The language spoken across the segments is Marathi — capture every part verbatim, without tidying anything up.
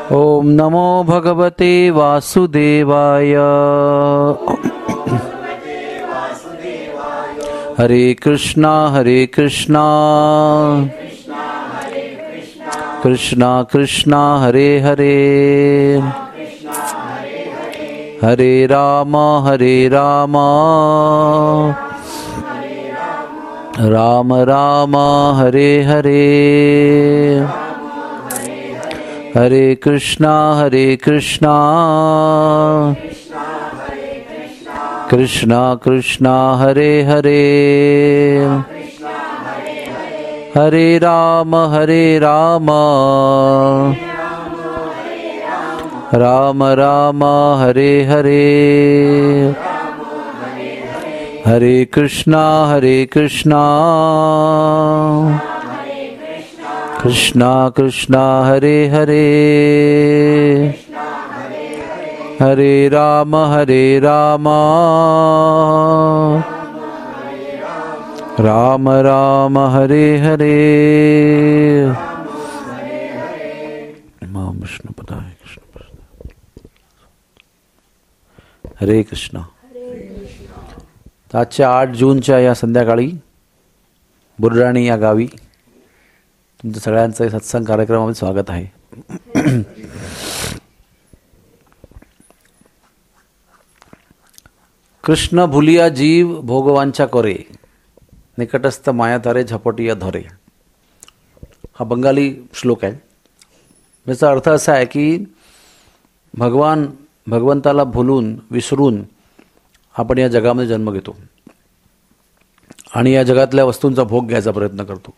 ओम नमो भगवते वासुदेवाय। हरे कृष्णा हरे कृष्णा कृष्णा कृष्णा हरे हरे, हरे राम हरे राम राम राम हरे हरे, हरे कृष्णा हरे कृष्णा कृष्णा कृष्णा हरे हरे, हरे राम हरे राम राम राम हरे हरे, हरे कृष्णा हरे कृष्णा कृष्णा कृष्णा हरे हरे, हरे राम हरे राम राम राम हरे हरे। नमः विष्णु पदाय कृष्ण। हरे कृष्णा। आजच्या आठ जूनच्या या संध्याकाळी बुर्राणी या गावी तुमच्या सगळ्यांचं सत्संग कार्यक्रमामध्ये स्वागत आहे. कृष्ण भुलिया जीव भोगवांच्या करे, निकटस्थ मायातारे झपटिया धरे. हा बंगाली श्लोक आहे. याचा अर्थ असा आहे की भगवान भगवंताला भुलून विसरून आपण या जगामध्ये जन्म घेतो आणि या जगातल्या वस्तूंचा भोग घ्यायचा प्रयत्न करतो.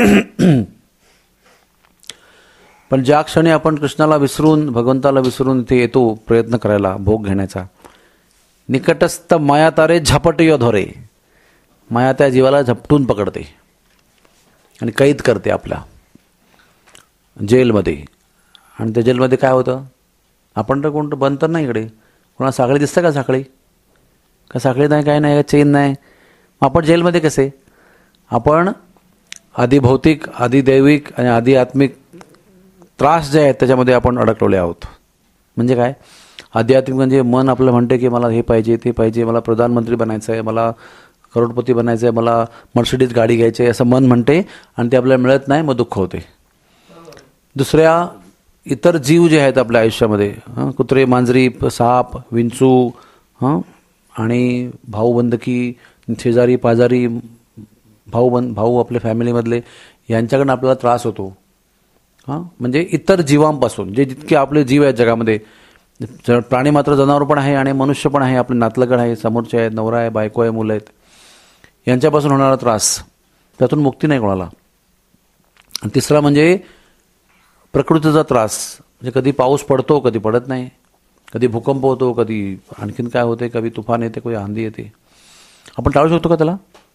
पण ज्या क्षणी आपण कृष्णाला विसरून भगवंताला विसरून इथे येतो प्रयत्न करायला भोग घेण्याचा, निकटस्थ मायातारे झपटियो धरे. माया त्या जीवाला झपटून पकडते आणि कैद करते आपल्या जेलमध्ये. आणि त्या जेलमध्ये काय होतं, आपण तर कोणतं बंद तर नाही इकडे, कोणाला साखळी दिसतं का? साखळी का साखळी नाही, काय नाही, चेन नाही. आपण जेलमध्ये कसे, आपण आधी भौतिक आधी दैविक आणि आधी आत्मिक त्रास जे आहेत त्याच्यामध्ये आपण अडकलेले आहोत. म्हणजे काय, आध्यात्मिक म्हणजे मन आपलं म्हणते की मला हे पाहिजे ते पाहिजे, मला प्रधानमंत्री बनायचं आहे, मला करोडपती बनायचं आहे, मला मर्सिडीज गाडी घ्यायची आहे असं मन म्हणते आणि ते आपल्याला मिळत नाही, मग दुःख होते. दुसऱ्या इतर जीव जे आहेत आपल्या आयुष्यामध्ये, कुत्रे मांजरी साप विंचू हां आणि भाऊबंदकी शेजारी पाजारी भाऊ बंद भाऊ आपल्या फॅमिलीमधले यांच्याकडून आपल्याला त्रास होतो. हां म्हणजे इतर जीवांपासून जे जितके आपले जीव आहेत जगामध्ये, प्राणी मात्र जनावर पण आहे आणि मनुष्य पण आहे, आपले नातलगड आहे, समोरचे आहेत, नवरा आहे, बायको आहे, मुलं आहेत, यांच्यापासून होणारा त्रास, त्यातून मुक्ती नाही कोणाला. आणि तिसरा म्हणजे प्रकृतीचा त्रास, म्हणजे कधी पाऊस पडतो कधी पडत नाही, कधी भूकंप होतो, कधी आणखीन काय होते, कधी तुफान येते, कधी आंधी येते. आपण टाळू शकतो का त्याला?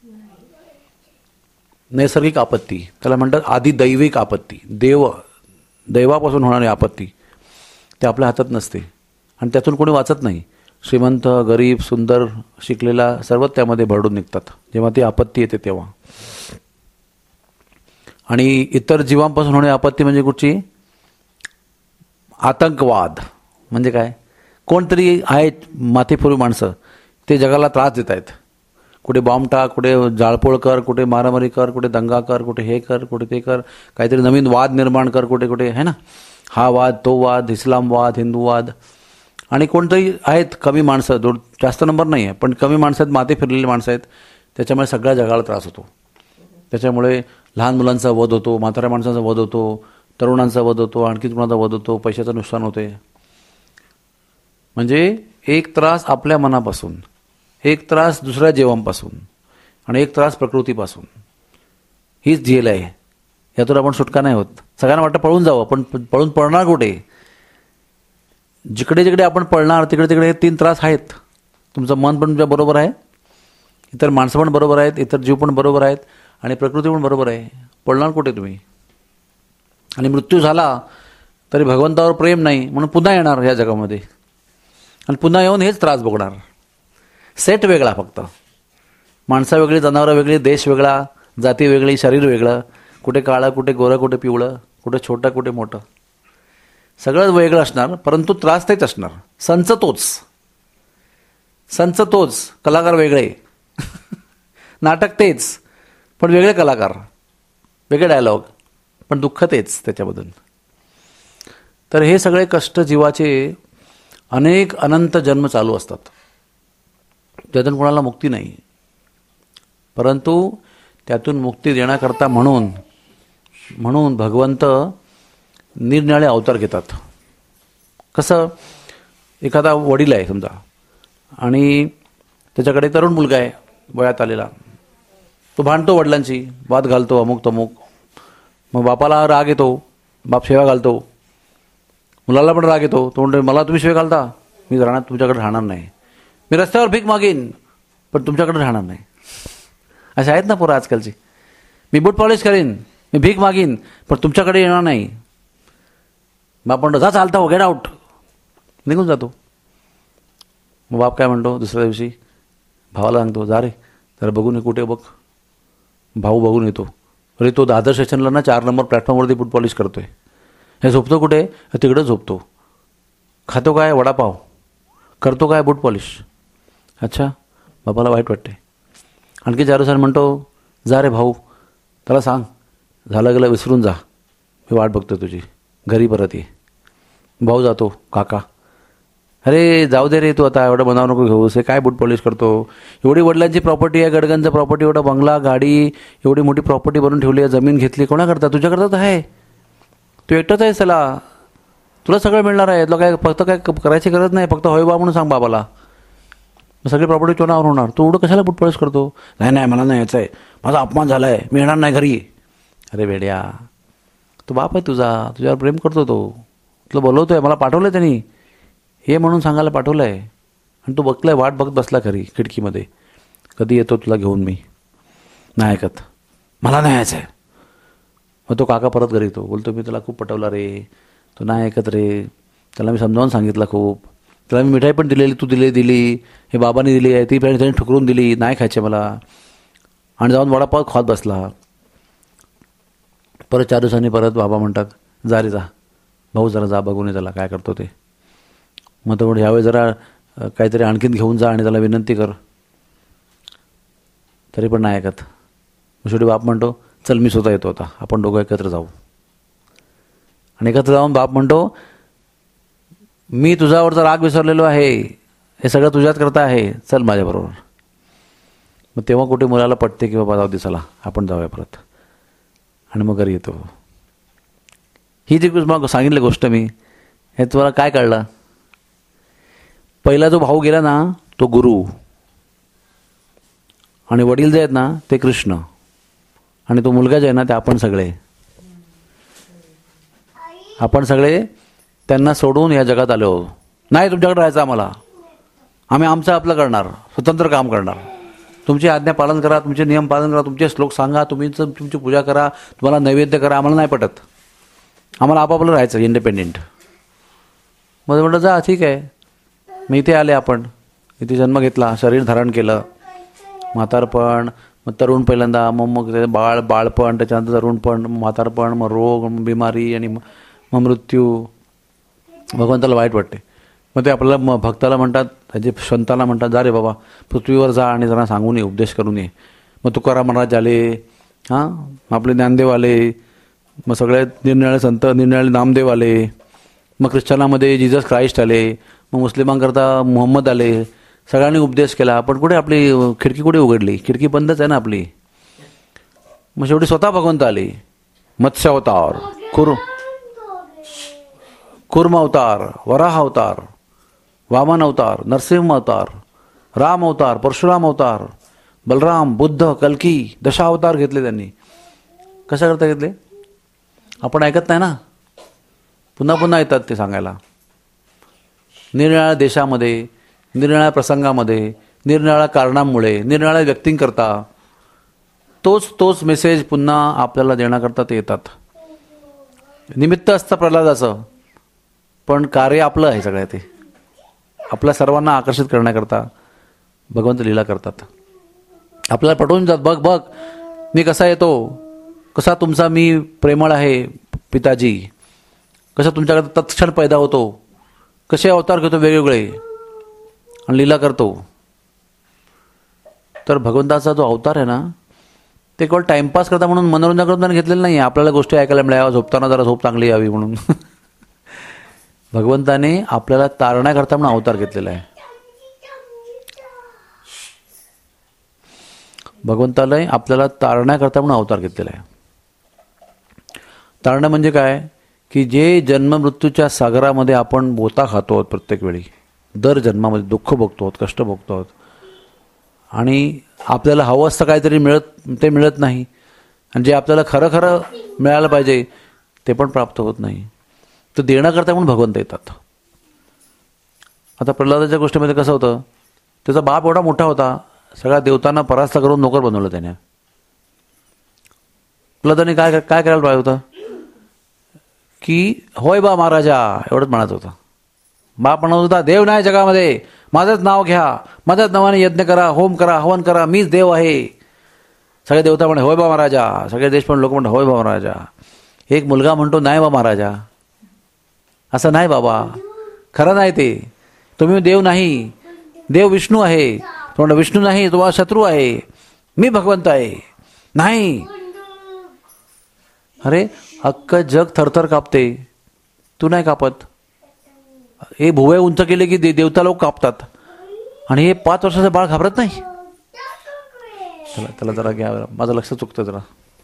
नैसर्गिक आपत्ती त्याला म्हणतात, आधी दैविक आपत्ती, देव दैवापासून होणारी आपत्ती, ते आपल्या हातात नसते आणि त्यातून कोणी वाचत नाही. श्रीमंत गरीब सुंदर शिकलेला सर्व त्यामध्ये भरडून निघतात जेव्हा ती आपत्ती येते तेव्हा. आणि इतर जीवांपासून होणारी आपत्ती म्हणजे कुठची? आतंकवाद. म्हणजे काय, कोणतरी आहेत माथेफोरी माणसं, ते जगाला त्रास देत आहेत. कुठे बॉम्ब टाक, कुठे जाळपोळ कर, कुठे मारामारी कर, कुठे दंगा कर, कुठे हे कर, कुठे ते कर, काहीतरी नवीन वाद निर्माण कर, कुठे कुठे है ना, हा वाद तो वाद, इस्लाम वाद हिंदूवाद. आणि कोणतरी आहेत कमी माणसं, दो जास्त नंबर नाही आहे पण कमी माणसं आहेत, माथे फिरलेली माणसं आहेत, त्याच्यामुळे सगळ्या जगाला त्रास होतो. त्याच्यामुळे लहान मुलांचा वध होतो, म्हाताऱ्या माणसांचा वध होतो, तरुणांचा वध होतो, आणखी कुणाचा वध होतो, पैशाचं नुकसान होते. म्हणजे एक त्रास आपल्या मनापासून, एक त्रास दुसऱ्या जीवांपासून आणि एक त्रास प्रकृतीपासून. हीच जेल आहे, यातून आपण सुटका नाही होत. सगळ्यांना वाटतं पळून जावं, पण पळून पळणार कुठे? जिकडे जिकडे आपण पळणार तिकडे तिकडे तीन त्रास आहेत. तुमचं मन पण तुमच्या बरोबर आहे, इतर माणसं पण बरोबर आहेत, इतर जीव पण बरोबर आहेत आणि प्रकृती पण बरोबर आहे. पळणार कुठे तुम्ही? आणि मृत्यू झाला तरी भगवंतावर प्रेम नाही म्हणून पुन्हा येणार या जगामध्ये आणि पुन्हा येऊन हेच त्रास भोगणार. सेट वेगळा, फक्त माणसं वेगळी, जनावरं वेगळी, देश वेगळा, जाती वेगळी, शरीर वेगळं, कुठे काळं कुठे गोरं कुठे पिवळं, कुठे छोटं कुठे मोठं, सगळं वेगळं असणार, परंतु त्रास तेच असणार. संच तोच, संच तोच, कलाकार वेगळे. नाटक तेच, पण वेगळे कलाकार, वेगळे डायलॉग, पण दुःख तेच त्याच्यामधून. तर हे सगळे कष्ट जीवाचे अनेक अनंत जन्म चालू असतात, त्यातून कोणाला मुक्ती नाही. परंतु त्यातून मुक्ती देण्याकरता म्हणून म्हणून भगवंत निरनिराळे अवतार घेतात. कसं, एखादा वडील आहे समजा आणि त्याच्याकडे तरुण मुलगा आहे वयात आलेला, तो भांडतो वडिलांची, वाद घालतो, अमुक तमुक. मग बापाला राग येतो, बाप सेवा घालतो. मुलाला पण राग येतो, तो म्हणतो मला तुम्ही सेवा घालता, मी राहणार तुमच्याकडे राहणार नाही, मी रस्त्यावर भीक मागेन पण तुमच्याकडे राहणार नाही. असे आहेत ना पोरं आजकालची. मी बूट पॉलिश करीन, मी भीक मागीन पण तुमच्याकडे येणार नाही. बाप म्हणतो जा चालता हो, गेट आउट, निघून जातो. मग बाप काय म्हणतो, दुसऱ्या दिवशी भावाला सांगतो, जा रे जरा बघून कुठे बघ. भाऊ बघून येतो, अरे तो दादर स्टेशनला ना चार नंबर प्लॅटफॉर्मवरती बूट पॉलिश करतोय. हे झोपतो कुठे, तिकडं झोपतो. खातो काय, वडापाव. करतो काय, बूट पॉलिश. अच्छा, बापाला वाईट वाटते. आणखी चार दिवसांनी म्हणतो, जा रे भाऊ, त्याला सांग झालं गेलं विसरून जा, मी वाट बघतो तुझी, घरी परत ये. भाऊ जातो, काका अरे जाऊ दे रे तू आता एवढं बनाव नको घेऊस, हे काय बूट पॉलिश करतो. एवढी वडिलांची प्रॉपर्टी आहे, गडगंज प्रॉपर्टी, एवढा बंगला, गाडी, एवढी मोठी प्रॉपर्टी बनवून ठेवली आहे, जमीन घेतली, कोणाकरता, तुझ्याकरता तर आहे. तू एकटाच आहेस, त्याला तुला सगळं मिळणार आहे, तुला काय फक्त काय करायची गरज नाही, फक्त होय बा म्हणून सांग बाबाला, सगळी प्रॉपर्टी चोनावर होणार. तू एवढं कशाला बूट पॉलिश करतो. नाही नाही मला नाही यायचं आहे, माझा अपमान झाला आहे, मी येणार नाही घरी. अरे वेड्या, तो बाप आहे तुझा, तुझ्यावर प्रेम करतो, तो तुला बोलवतो आहे, मला पाठवलं आहे त्यांनी, हे म्हणून सांगायला पाठवलं आहे. आणि तू बघलाय, वाट बघत बसला खरी खिडकीमध्ये, कधी येतो तुला घेऊन. मी नाही ऐकत, मला नाही यायचं आहे. मग तो काका परत घरी येतो, बोलतो मी तुला खूप पटवला रे, तो नाही ऐकत रे, त्याला मी समजावून सांगितलं खूप, त्याला मी मिठाई पण दिलेली, तू दिली दिली हे बाबांनी दिली आहे, ती पण त्याने ठुकरून दिली, नाही खायचे मला. आणि जाऊन वडापाव खात बसला. परत चार दिवसांनी परत बाबा म्हणतात, जा रे जा भाऊ, जरा जा बघून ये त्याला काय करतो ते. मग तो म्हणून ह्यावेळी जरा काहीतरी आणखीन घेऊन जा आणि त्याला विनंती कर. तरी पण नाही ऐकत. मग शेवटी बाप म्हणतो, चल मी स्वतः येतो, आता आपण दोघं एकत्र जाऊ. आणि एकत्र जाऊन बाप म्हणतो, मी तुझ्यावरचा राग विसरलेलो आहे, हे सगळं तुझ्याच करता आहे, चल माझ्याबरोबर. मग तेव्हा कुठे मुलाला पटते की बाबा जाऊ दे, चला आपण जाऊया परत. आणि मग घरी येतो. ही जी मग सांगितली गोष्ट मी, हे तुम्हाला काय कळलं. पहिला जो भाऊ गेला ना तो गुरु, आणि वडील जे आहेत ना ते कृष्ण, आणि तो मुलगा जे आहे ना ते आपण सगळे. आपण सगळे त्यांना सोडून या जगात आलो. नाही तुमच्याकडे राहायचं आम्हाला, आम्ही आमचं आपलं करणार, स्वतंत्र काम करणार. तुमची आज्ञा पालन करा, तुमचे नियम पालन करा, तुमचे श्लोक सांगा, तुम्ही तुमची पूजा करा, तुम्हाला नैवेद्य करा, आम्हाला नाही पटत, आम्हाला आपापलं राहायचं इंडिपेंडेंट. मग म्हटलं जा ठीक आहे. मी इथे आले, आपण इथे जन्म घेतला, शरीर धारण केलं, म्हातारपण, मग तरुण पहिल्यांदा, मग मग ते बाळ बाळपण, त्याच्यानंतर तरुणपण, मग म्हातारपण, मग रोग, मग बिमारी, आणि मग मृत्यू. भगवंताला वाईट वाटते. मग ते आपल्याला मग भक्ताला म्हणतात, त्याचे संतांना म्हणतात, जा रे बाबा पृथ्वीवर जा आणि जरा सांगून ये, उपदेश करून ये. मग तुकाराम महाराज आले, हां आपले ज्ञानदेव आले, मग सगळे निरनिराळे संत, निरनिराळे नामदेव आले, मग ख्रिश्चनामध्ये जीजस क्राइस्ट आले, मग मुस्लिमांकरता मुहम्मद आले, सगळ्यांनी उपदेश केला. पण कुठे आपली खिडकी कुठे उघडली, खिडकी बंदच आहे ना आपली. मग शेवटी स्वतः भगवंत आले, मत्स्य अवतार, कुर कुर्म अवतार, वराह अवतार, वामन अवतार, नरसिंह अवतार, राम अवतार, परशुराम अवतार, बलराम, बुद्ध, कल्की, दशा अवतार घेतले त्यांनी. कशा करता घेतले आपण ऐकत नाही ना, पुन्हा पुन्हा येतात ते सांगायला. निरनिराळ्या देशामध्ये, निरनिराळ्या प्रसंगामध्ये, निरनिराळ्या कारणांमुळे, निरनिराळ्या व्यक्तींकरता तोच तोच मेसेज पुन्हा आपल्याला देण्याकरता ते येतात. निमित्त असतं प्रल्हादाचं, पण कार्य आपलं आहे सगळं. ते आपल्या सर्वांना आकर्षित करण्याकरता भगवंत लीला करतात. आपल्याला पटवून जात, बघ बघ मी कसा येतो, कसा तुमचा मी प्रेमळ आहे पिताजी, कसा तुमच्याकडे तत्क्षण पैदा होतो, कसे अवतार घेतो वेगवेगळे आणि लीला करतो. तर भगवंताचा जो अवतार आहे ना, ते केवळ टाइमपास करता म्हणून मनोरंजन करून घेतलेलं नाही. आपल्याला गोष्टी ऐकायला मिळाव्या, झोपताना जरा झोप चांगली यावी म्हणून. भगवंताने आपल्याला तारण्याकरता म्हणून अवतार घेतलेला आहे. भगवंताला आपल्याला तारण्याकरता म्हणून अवतार घेतलेला आहे. तारणं म्हणजे काय की जे जन्म मृत्यूच्या सागरामध्ये आपण बोता खातो आहोत प्रत्येक वेळी, दर जन्मामध्ये दुःख भोगतो आहोत, कष्ट भोगतो आहोत आणि आपल्याला हवं असतं काहीतरी मिळत ते मिळत नाही, आणि जे आपल्याला खरं खरं मिळालं पाहिजे ते पण प्राप्त होत नाही. तर देण्याकरता म्हणून भगवंत येतात. आता प्रल्हादाच्या गोष्टीमध्ये कसं होतं, त्याचा बाप एवढा मोठा होता, सगळ्या देवतांना परास्त करून नोकर बनवलं त्याने. प्रल्हादाने काय काय करायला पाहिजे होतं की होय बा महाराजा एवढंच म्हणत होता. बाप म्हणत होता देव नाही जगामध्ये, माझंच नाव घ्या, माझ्याच नावाने यज्ञ करा, होम करा, हवन करा, मीच देव आहे. सगळे देवता म्हणे होय बा महाराजा, सगळे देश पण लोक म्हणतात होय बा महाराजा. एक मुलगा म्हणतो नाही बा महाराजा, असं नाही बाबा, खरं नाही ते, तुम्ही देव नाही, देव विष्णू आहे. तो म्हणतो विष्णू नाही, तो शत्रू आहे, मी भगवंत आहे. नाही, अरे अख्खं जग थरथर कापते, तू नाही कापत. हे भुवया उंच केले की देवता लोक कापतात, आणि हे पाच वर्षाचं बाळ घाबरत नाही. चला त्याला जरा घ्या, माझं लक्ष चुकतं जरा.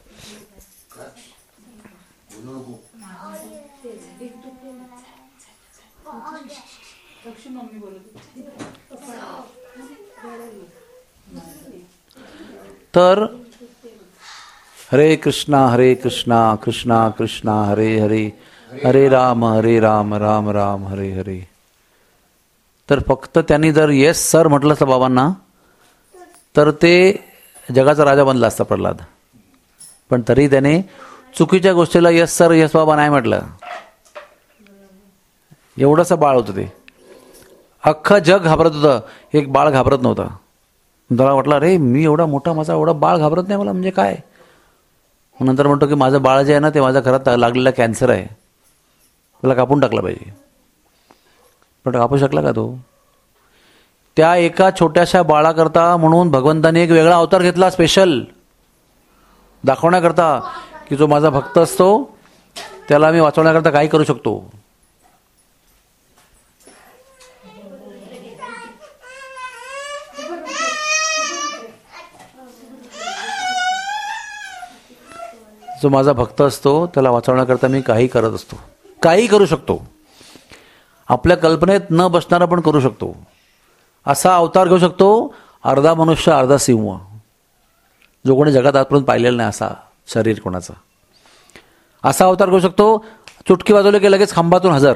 तर हरे कृष्णा हरे कृष्णा कृष्णा कृष्णा हरे हरे, हरे राम हरे राम राम राम हरे हरे. तर फक्त त्यांनी जर येस सर म्हटलं असतं बाबांना तर ते जगाचा राजा बनला असता प्रल्हाद. पण तरी त्याने चुकीच्या गोष्टीला यस सर यस बाबा नाही म्हटलं. एवढंसं बाळ होतं ते, अख्खं जग घाबरत होतं, एक बाळ घाबरत नव्हतं. त्याला वाटलं अरे मी एवढा मोठा, माझा एवढा बाळ घाबरत नाही मला, म्हणजे काय. नंतर म्हणतो की माझं बाळ जे आहे ना ते माझ्या घरात लागलेला कॅन्सर आहे, त्याला कापून टाकला पाहिजे. पण कापू शकला का तो. त्या एका छोट्याशा बाळाकरता म्हणून भगवंताने एक वेगळा अवतार घेतला, स्पेशल दाखवण्याकरता की जो माझा भक्त असतो त्याला मी वाचवण्याकरता काही करू शकतो. जो माझा भक्त असतो त्याला वाचवण्याकरता मी काही करत असतो, काही करू शकतो. आपल्या कल्पनेत न बसणारा पण करू शकतो. असा अवतार घेऊ शकतो, अर्धा मनुष्य अर्धा सिंह, जो कोणी जगात आजपर्यंत पाहिलेला नाही असा शरीर कोणाचा. असा अवतार घेऊ शकतो, चुटकी वाजवली की लगेच खांबातून हजर.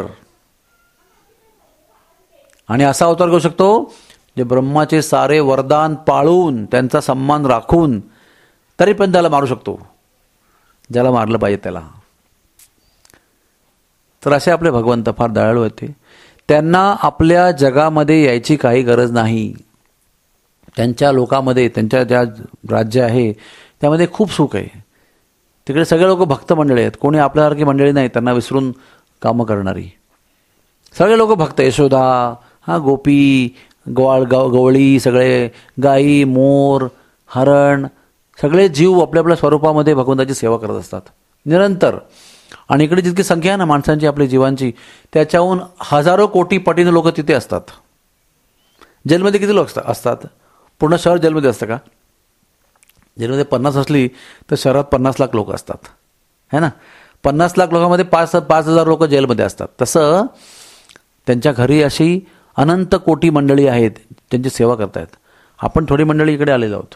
आणि असा अवतार घेऊ शकतो जे ब्रह्माचे सारे वरदान पाळून त्यांचा सन्मान राखून तरी पण त्याला मारू शकतो, ज्याला मारलं पाहिजे त्याला. तर असे आपले भगवंत फार दयाळू होते. त्यांना आपल्या जगामध्ये यायची काही गरज नाही. त्यांच्या लोकामध्ये, त्यांच्या ज्या राज्य आहे त्यामध्ये खूप सुख आहे. तिकडे सगळे लोक भक्त मंडळी आहेत, कोणी आपल्यासारखी मंडळी नाही त्यांना विसरून कामं करणारी. सगळे लोक भक्त, यशोदा, हा गोपी, गोवाळ गव गवळी, सगळे गाई, मोर, हरण, सगळे जीव आपल्या आपल्या स्वरूपामध्ये भगवंताची सेवा करत असतात निरंतर. आणि इकडे जितकी संख्या आहे ना माणसांची, आपल्या जीवांची, त्याच्याहून हजारो कोटी पटीने लोक तिथे असतात. जेलमध्ये किती लोक असतात? पूर्ण शहर जेलमध्ये असतं का? जेलमध्ये पन्नास असली तर शहरात पन्नास लाख लोक असतात, है ना. पन्नास लाख लोकांमध्ये पाच पाच हजार लोक जेलमध्ये असतात. तसं त्यांच्या घरी अशी अनंत कोटी मंडळी आहेत त्यांची सेवा करतायत. आपण थोडी मंडळी इकडे आलेलो आहोत.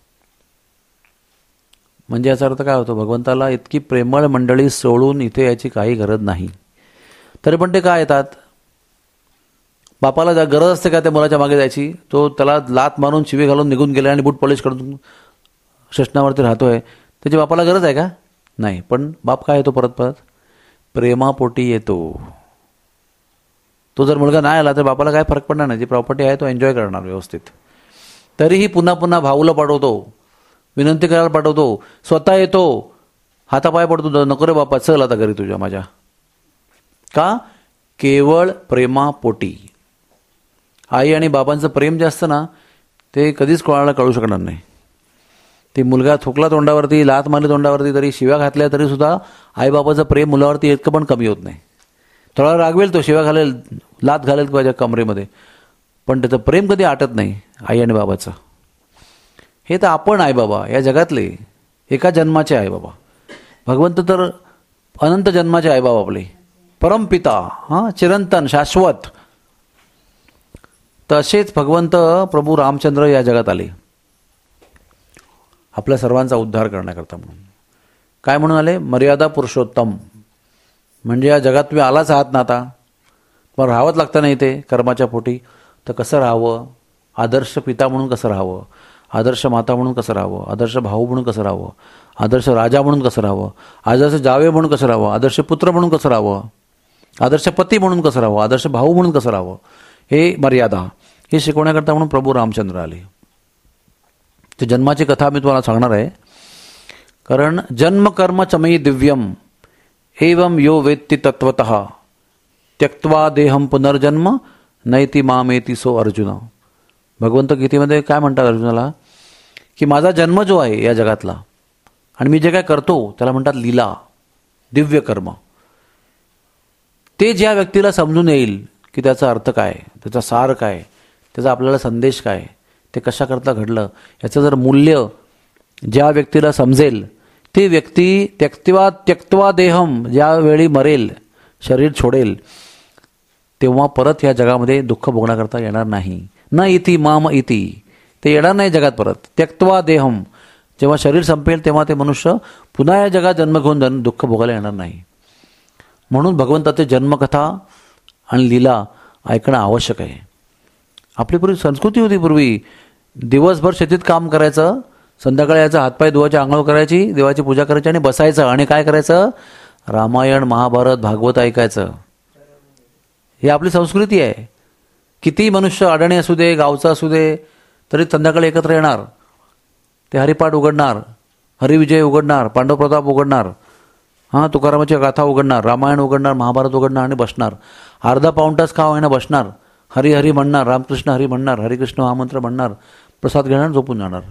म्हणजे याचा अर्थ काय होतो, भगवंताला इतकी प्रेमळ मंडळी सोडून इथे याची काही गरज नाही. तरी पण ते काय येतात, बापाला गरज असते का त्या मुलाच्या मागे जायची? तो त्याला लात मारून शिवी घालून निघून गेला आणि बूट पॉलिश करून शेषणावरती राहतोय, त्याची बापाला गरज आहे का? नाही. पण बाप काय येतो परत परत? प्रेमापोटी येतो. तो जर मुलगा नाही आला तर बापाला काय फरक पडणार नाही, जी प्रॉपर्टी आहे तो एन्जॉय करणार व्यवस्थित. तरीही पुन्हा पुन्हा भाऊला पाठवतो, विनंती करायला पाठवतो, स्वतः येतो, हातापाय पडतो, नको रे बापा चल आता घरी तुझ्या माझ्या. का? केवळ प्रेमापोटी. आई आणि बाबांचं प्रेम जे असतं ना ते कधीच कोणाला कळू शकणार नाही. ते मुलगा थुकला तोंडावरती, लात मारली तोंडावरती, तरी शिव्या घातल्या तरी सुद्धा आईबाबाचं प्रेम मुलावरती इतकं पण कमी होत नाही. थोडा रागवेल तो, शिव्या घालेल, लात घालेल माझ्या कमरेमध्ये, पण त्याचं प्रेम कधी आटत नाही आई आणि बाबाचं. हे तर आपण आई बाबा या जगातले एका जन्माचे आई बाबा. भगवंत तर अनंत जन्माचे आई बाबा आपले, परमपिता, हां, चिरंतन, शाश्वत. तसेच भगवंत प्रभू रामचंद्र या जगात आले आपल्या सर्वांचा उद्धार करण्याकरता. म्हणून काय म्हणून आले? मर्यादा पुरुषोत्तम. म्हणजे या जगात तुम्ही आलाच आहात ना, आता पण राहावंच लागतं नाही ते कर्माच्या पोटी. तर कसं राहावं? आदर्श पिता म्हणून कसं राहावं, आदर्श माता म्हणून कसं राहावं, आदर्श भाऊ म्हणून कसं राहावं, आदर्श राजा म्हणून कसं राहावं, आदर्श जावे म्हणून कसं राहावं, आदर्श पुत्र म्हणून कसं राहावं, आदर्श पती म्हणून कसं राहावं, आदर्श भाऊ म्हणून कसं राहावं, हे मर्यादा हे शिकवण्याकरता म्हणून प्रभू रामचंद्र आले. ते जन्माची कथा मी तुम्हाला सांगणार आहे. कारण जन्म कर्म चमयी दिव्यम एवं यो वेत्ति तत्वतः त्यक्त्वा देहम पुनर्जन्म नैति मामेति सो अर्जुन. भगवंत गीतेमध्ये काय म्हणतात अर्जुनाला? की माझा जन्म जो आहे या जगातला आणि मी जे काय करतो त्याला म्हणतात लीला, दिव्य कर्म. ते ज्या व्यक्तीला समजून येईल की त्याचा अर्थ काय, त्याचा सार काय, त्याचा आपल्याला संदेश काय, ते कशाकरता घडलं, याचं जर मूल्य ज्या व्यक्तीला समजेल, ती व्यक्ती त्यक्त्वा त्यक्त्वा देहम ज्यावेळी मरेल, शरीर छोडेल, तेव्हा परत या जगामध्ये दुःख भोगण्याकरता येणार नाही. न इति माम इति, ते येणार नाही जगात परत. त्यक्त्वा देहम, जेव्हा शरीर संपेल तेव्हा ते मनुष्य पुन्हा या जगात जन्म घेऊन दुःख भोगायला येणार नाही. म्हणून भगवंताचे जन्मकथा आणि लीला ऐकणं आवश्यक आहे. आपली पूर्वी संस्कृती होती, पूर्वी दिवसभर शेतीत काम करायचं, संध्याकाळी यायचं, हातपाय धुवायचे, आंघोळ करायची, देवाची पूजा करायची आणि बसायचं आणि काय करायचं? रामायण, महाभारत, भागवत ऐकायचं. ही आपली संस्कृती आहे. किती मनुष्य अडाणी असू दे, गावचा असू दे, तरी संध्याकाळी एकत्र येणार, ते हरिपाठ उघडणार, हरिविजय उघडणार, पांडव प्रताप उघडणार, हां, तुकारामाची गाथा उघडणार, रामायण उघडणार, महाभारत उघडणार आणि बसणार. अर्धा पाऊण तास का होईना बसणार, हरी हरी म्हणणार, रामकृष्ण हरी म्हणणार, हरिकृष्ण महामंत्र म्हणणार, प्रसाद घेणार, झोपून जाणार.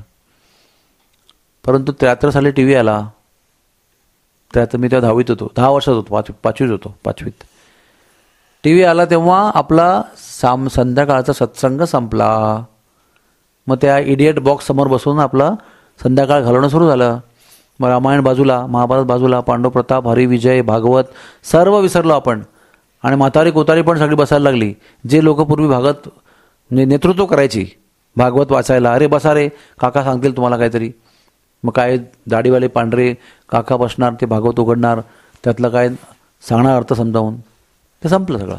परंतु त्र्याहत्तर साली टी व्ही आला. त्र्याहत्तर मी तेव्हा दहावीत होतो, दहा वर्षात होतो, पाच पाचवीत होतो पाचवीत टी व्ही आला. तेव्हा आपला साम संध्याकाळचा सत्संग संपला. मग त्या इडियट बॉक्स समोर बसून आपलं संध्याकाळ घालवणं सुरू झालं. मग रामायण बाजूला, महाभारत बाजूला, पांडव प्रताप, हरिविजय, भागवत सर्व विसरलो आपण. आणि म्हातारी कोतारी पण सगळी बसायला लागली. जे लोक पूर्वी भागवत म्हणजे नेतृत्व करायची भागवत वाचायला, अरे बसा रे, काका सांगतील तुम्हाला काहीतरी. मग काय दाढीवाले पांढरे काका बसणार, ते भागवत उघडणार, त्यातलं काय सांगणार अर्थ समजावून. ते संपलं सगळं.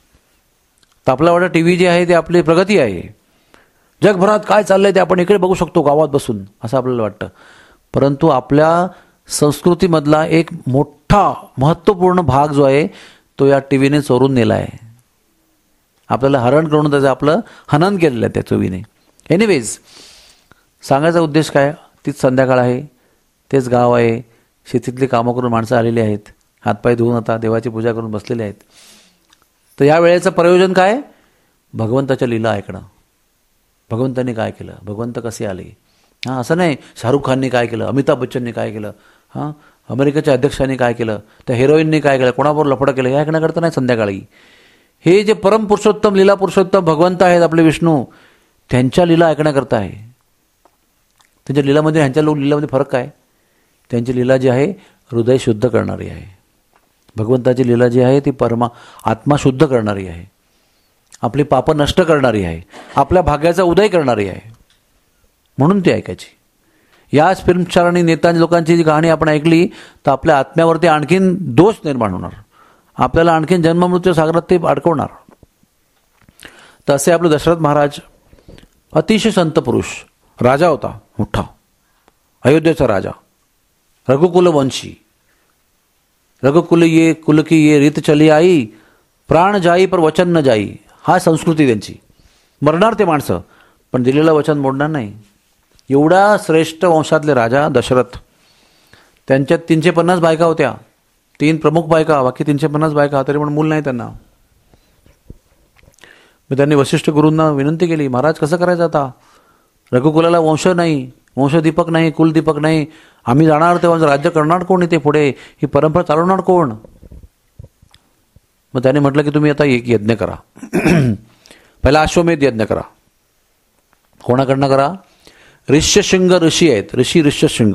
तर आपला वाटतं टी व्ही जी आहे ती आपली प्रगती आहे, जगभरात काय चाललंय ते आपण इकडे बघू शकतो गावात बसून, असं आपल्याला वाटतं. परंतु आपल्या संस्कृतीमधला एक मोठा महत्त्वपूर्ण भाग जो आहे तो या टी व्हीने चोरून नेला आहे. आपल्याला हरण करून त्याचं आपलं हनन केलेलं आहे त्या चोवीने. एनिवेज, सांगायचा उद्देश काय? तीच संध्याकाळ आहे, तेच गाव आहे, शेतीतली कामं करून माणसं आलेली आहेत, हातपाय धुवून आता देवाची पूजा करून बसलेले आहेत. तर या वेळेचं प्रयोजन काय? भगवंताच्या लीला ऐकणं. भगवंतांनी काय केलं, भगवंत कसे आले. हां, असं नाही शाहरुख खानने काय केलं, अमिताभ बच्चनने काय केलं, हां, अमेरिकेच्या अध्यक्षांनी काय केलं, त्या हिरोईनने काय केलं, कोणाबरोबर लफडं केलं, हे ऐकण्याकरता नाही संध्याकाळी. हे जे परम पुरुषोत्तम, लीला पुरुषोत्तम भगवंत आहेत आपले विष्णू, त्यांच्या लीला ऐकण्याकरता आहे. त्यांच्या लीलामध्ये ह्यांच्या लोक लीलामध्ये फरक काय? त्यांची लीला जी आहे हृदय शुद्ध करणारी आहे. भगवंताची लीला जी आहे ती परमा आत्मा शुद्ध करणारी आहे, आपली पापं नष्ट करणारी आहे, आपल्या भाग्याचा उदय करणारी आहे. म्हणून ती ऐकायची. याच फिल्मस्टार आणि नेता लोकांची जी कहाणी आपण ऐकली तर आपल्या आत्म्यावरती आणखीन दोष निर्माण होणार, आपल्याला आणखीन जन्ममृत्यू सागरात ते अडकवणार. तर असे आपले दशरथ महाराज अतिशय संत पुरुष, राजा होता मोठा, अयोध्येचा राजा, रघुकुल वंशी. रघुकुल ये कुल की ये रीत चली आई, प्राण जाई पर वचन न जाई. हा संस्कृती त्यांची. मरणार ते माणसं पण दिलेलं वचन मोडणार नाही. एवढा श्रेष्ठ वंशातले राजा दशरथ, त्यांच्यात तीनशे पन्नास बायका होत्या, तीन प्रमुख बायका, बाकी तीनशे पन्नास बायका, तरी पण मूल नाही त्यांना. मी त्यांनी वशिष्ठ गुरूंना विनंती केली, महाराज कसं करायचं आता, रघुकुलाला वंश नाही, वंशदीपक नाही, कुलदीपक नाही, आम्ही जाणार तेव्हा राज्य करणार कोण इथे पुढे, ही परंपरा चालवणार कोण. मग त्याने म्हटलं की तुम्ही आता एक यज्ञ करा. पहिला अश्वमेध यज्ञ करा. कोणाकडनं करा, ऋष्यशृंग ऋषी आहेत, ऋषी ऋष्यशृंग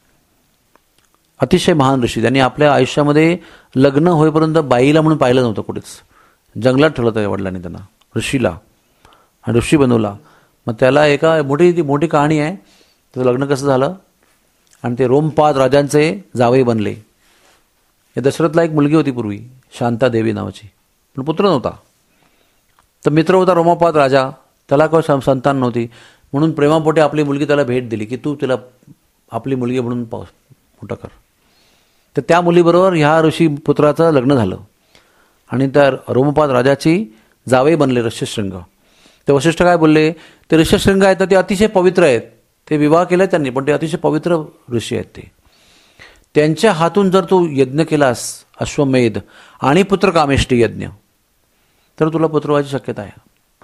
अतिशय महान ऋषी. त्यांनी आपल्या आयुष्यामध्ये लग्न होईपर्यंत बाईला म्हणून पाहिलं नव्हतं कुठेच, जंगलात ठेवलं होतं वडिलांनी त्यांना, ऋषीला, आणि ऋषी बनवला. मग त्याला एका मोठी ती मोठी कहाणी आहे, त्याचं लग्न कसं झालं आणि ते रोमपाद राजांचे जावई बनले. या दशरथला एक मुलगी होती पूर्वी, शांता देवी नावाची, पण पुत्र नव्हता. तर मित्र होता रोमपाद राजा, त्याला काही संतान नव्हती, म्हणून प्रेमापोटी आपली मुलगी त्याला भेट दिली की तू तिला आपली मुलगी म्हणून पाव मोठं कर. तर त्या मुलीबरोबर ह्या ऋषी पुत्राचं लग्न झालं आणि त्या रोमपाद राजाची जावई बनले ऋष्यशृंग. ते वशिष्ठ काय बोलले, ते ऋष्यशृंग आहेत ते अतिशय पवित्र आहेत, ते विवाह केले त्यांनी, पण ते अतिशय पवित्र ऋषी आहेत. ते त्यांच्या हातून जर तू यज्ञ केलास अश्वमेध आणि पुत्रकामेष्टी यज्ञ, तर तुला पुत्र व्हायची शक्यता आहे.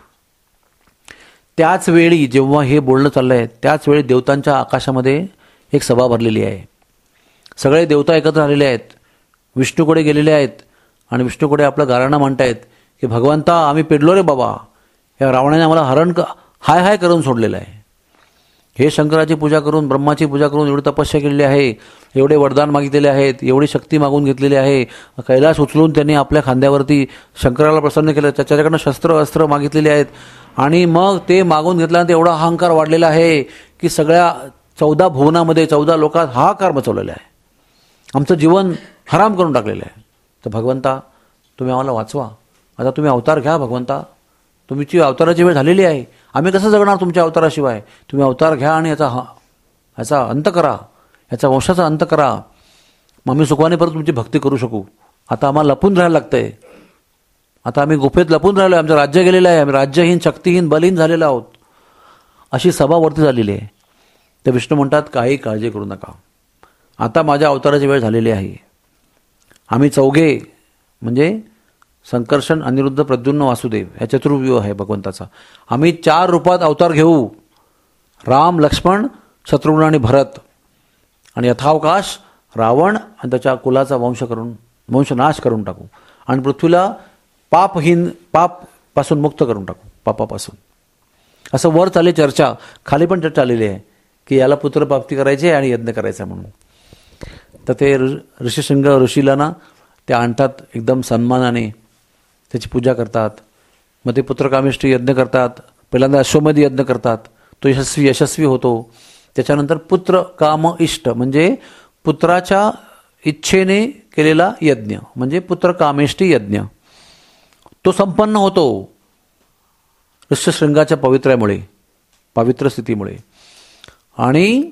त्याच वेळी जेव्हा हे बोलणं चाललं आहे, त्याच वेळी देवतांच्या आकाशामध्ये एक सभा भरलेली आहे. सगळे देवता एकत्र आलेले आहेत, विष्णूकडे गेलेले आहेत आणि विष्णूकडे आपलं गाराणं म्हणतायत की भगवंता आम्ही पेडलो रे बाबा, या रावणाने आम्हाला हरण हाय हाय करून सोडलेलं आहे. हे शंकराची पूजा करून, ब्रह्माची पूजा करून एवढी तपस्या केलेली आहे, एवढे वरदान मागितलेले आहेत, एवढी शक्ती मागून घेतलेली आहे, कैलास उचलून त्यांनी आपल्या खांद्यावरती शंकराला प्रसन्न केलं, त्याच्याकडनं शस्त्र अस्त्र मागितलेली आहेत, आणि मग ते मागून घेतल्यानंतर एवढा अहंकार वाढलेला आहे की सगळ्या चौदा भुवनामध्ये चौदा लोकात हाहाकार मचवलेला आहे, आमचं जीवन हराम करून टाकलेलं आहे. तर भगवंता तुम्ही आम्हाला वाचवा, आता तुम्ही अवतार घ्या भगवंता, तुमची अवताराची वेळ झालेली आहे, आम्ही कसं जगणार तुमच्या अवताराशिवाय, तुम्ही अवतार घ्या आणि याचा हा याचा अंत करा, याचा वंशाचा अंत करा, मग आम्ही सुखाने परत तुमची भक्ती करू शकू. आता आम्हाला लपून राहायला लागतंय, आता आम्ही गुफेत लपून राहिलो आहे, आमचं राज्य गेलेलं आहे, आम्ही राज्यहीन शक्तीहीन बलहीन झालेलो आहोत. अशी सभा वरती झालेली आहे. ते विष्णू म्हणतात काही काळजी करू नका, आता माझ्या अवताराची वेळ झालेली आहे. आम्ही चौघे म्हणजे संकर्षण, अनिरुद्ध, प्रद्युम्न, वासुदेव, या चतुर्व्यूह आहे भगवंताचा. आम्ही चार रूपात अवतार घेऊ, राम, लक्ष्मण, शत्रुघ्न आणि भरत, आणि यथावकाश रावण आणि त्याच्या कुलाचा वंश करून वंशनाश करून टाकू आणि पृथ्वीला पापहीन पापपासून मुक्त करून टाकू, पापापासून. असं वर चालली चर्चा, खाली पण चर्चा आलेली आहे की याला पुत्रप्राप्ती करायची आणि यज्ञ करायचा म्हणून. तर ते ऋषिशृंग ऋषीला ना ते आणतात एकदम सन्मानाने, त्याची पूजा करतात. मग ते पुत्रकामेष्टी यज्ञ करतात. पहिल्यांदा अश्वमेध यज्ञ करतात, तो यशस्वी यशस्वी होतो. त्याच्यानंतर पुत्र काम इष्ट म्हणजे पुत्राच्या इच्छेने केलेला यज्ञ म्हणजे पुत्रकामेष्टी यज्ञ, तो संपन्न होतो ऋष्यशृंगाच्या पवित्र्यामुळे, पवित्र स्थितीमुळे. आणि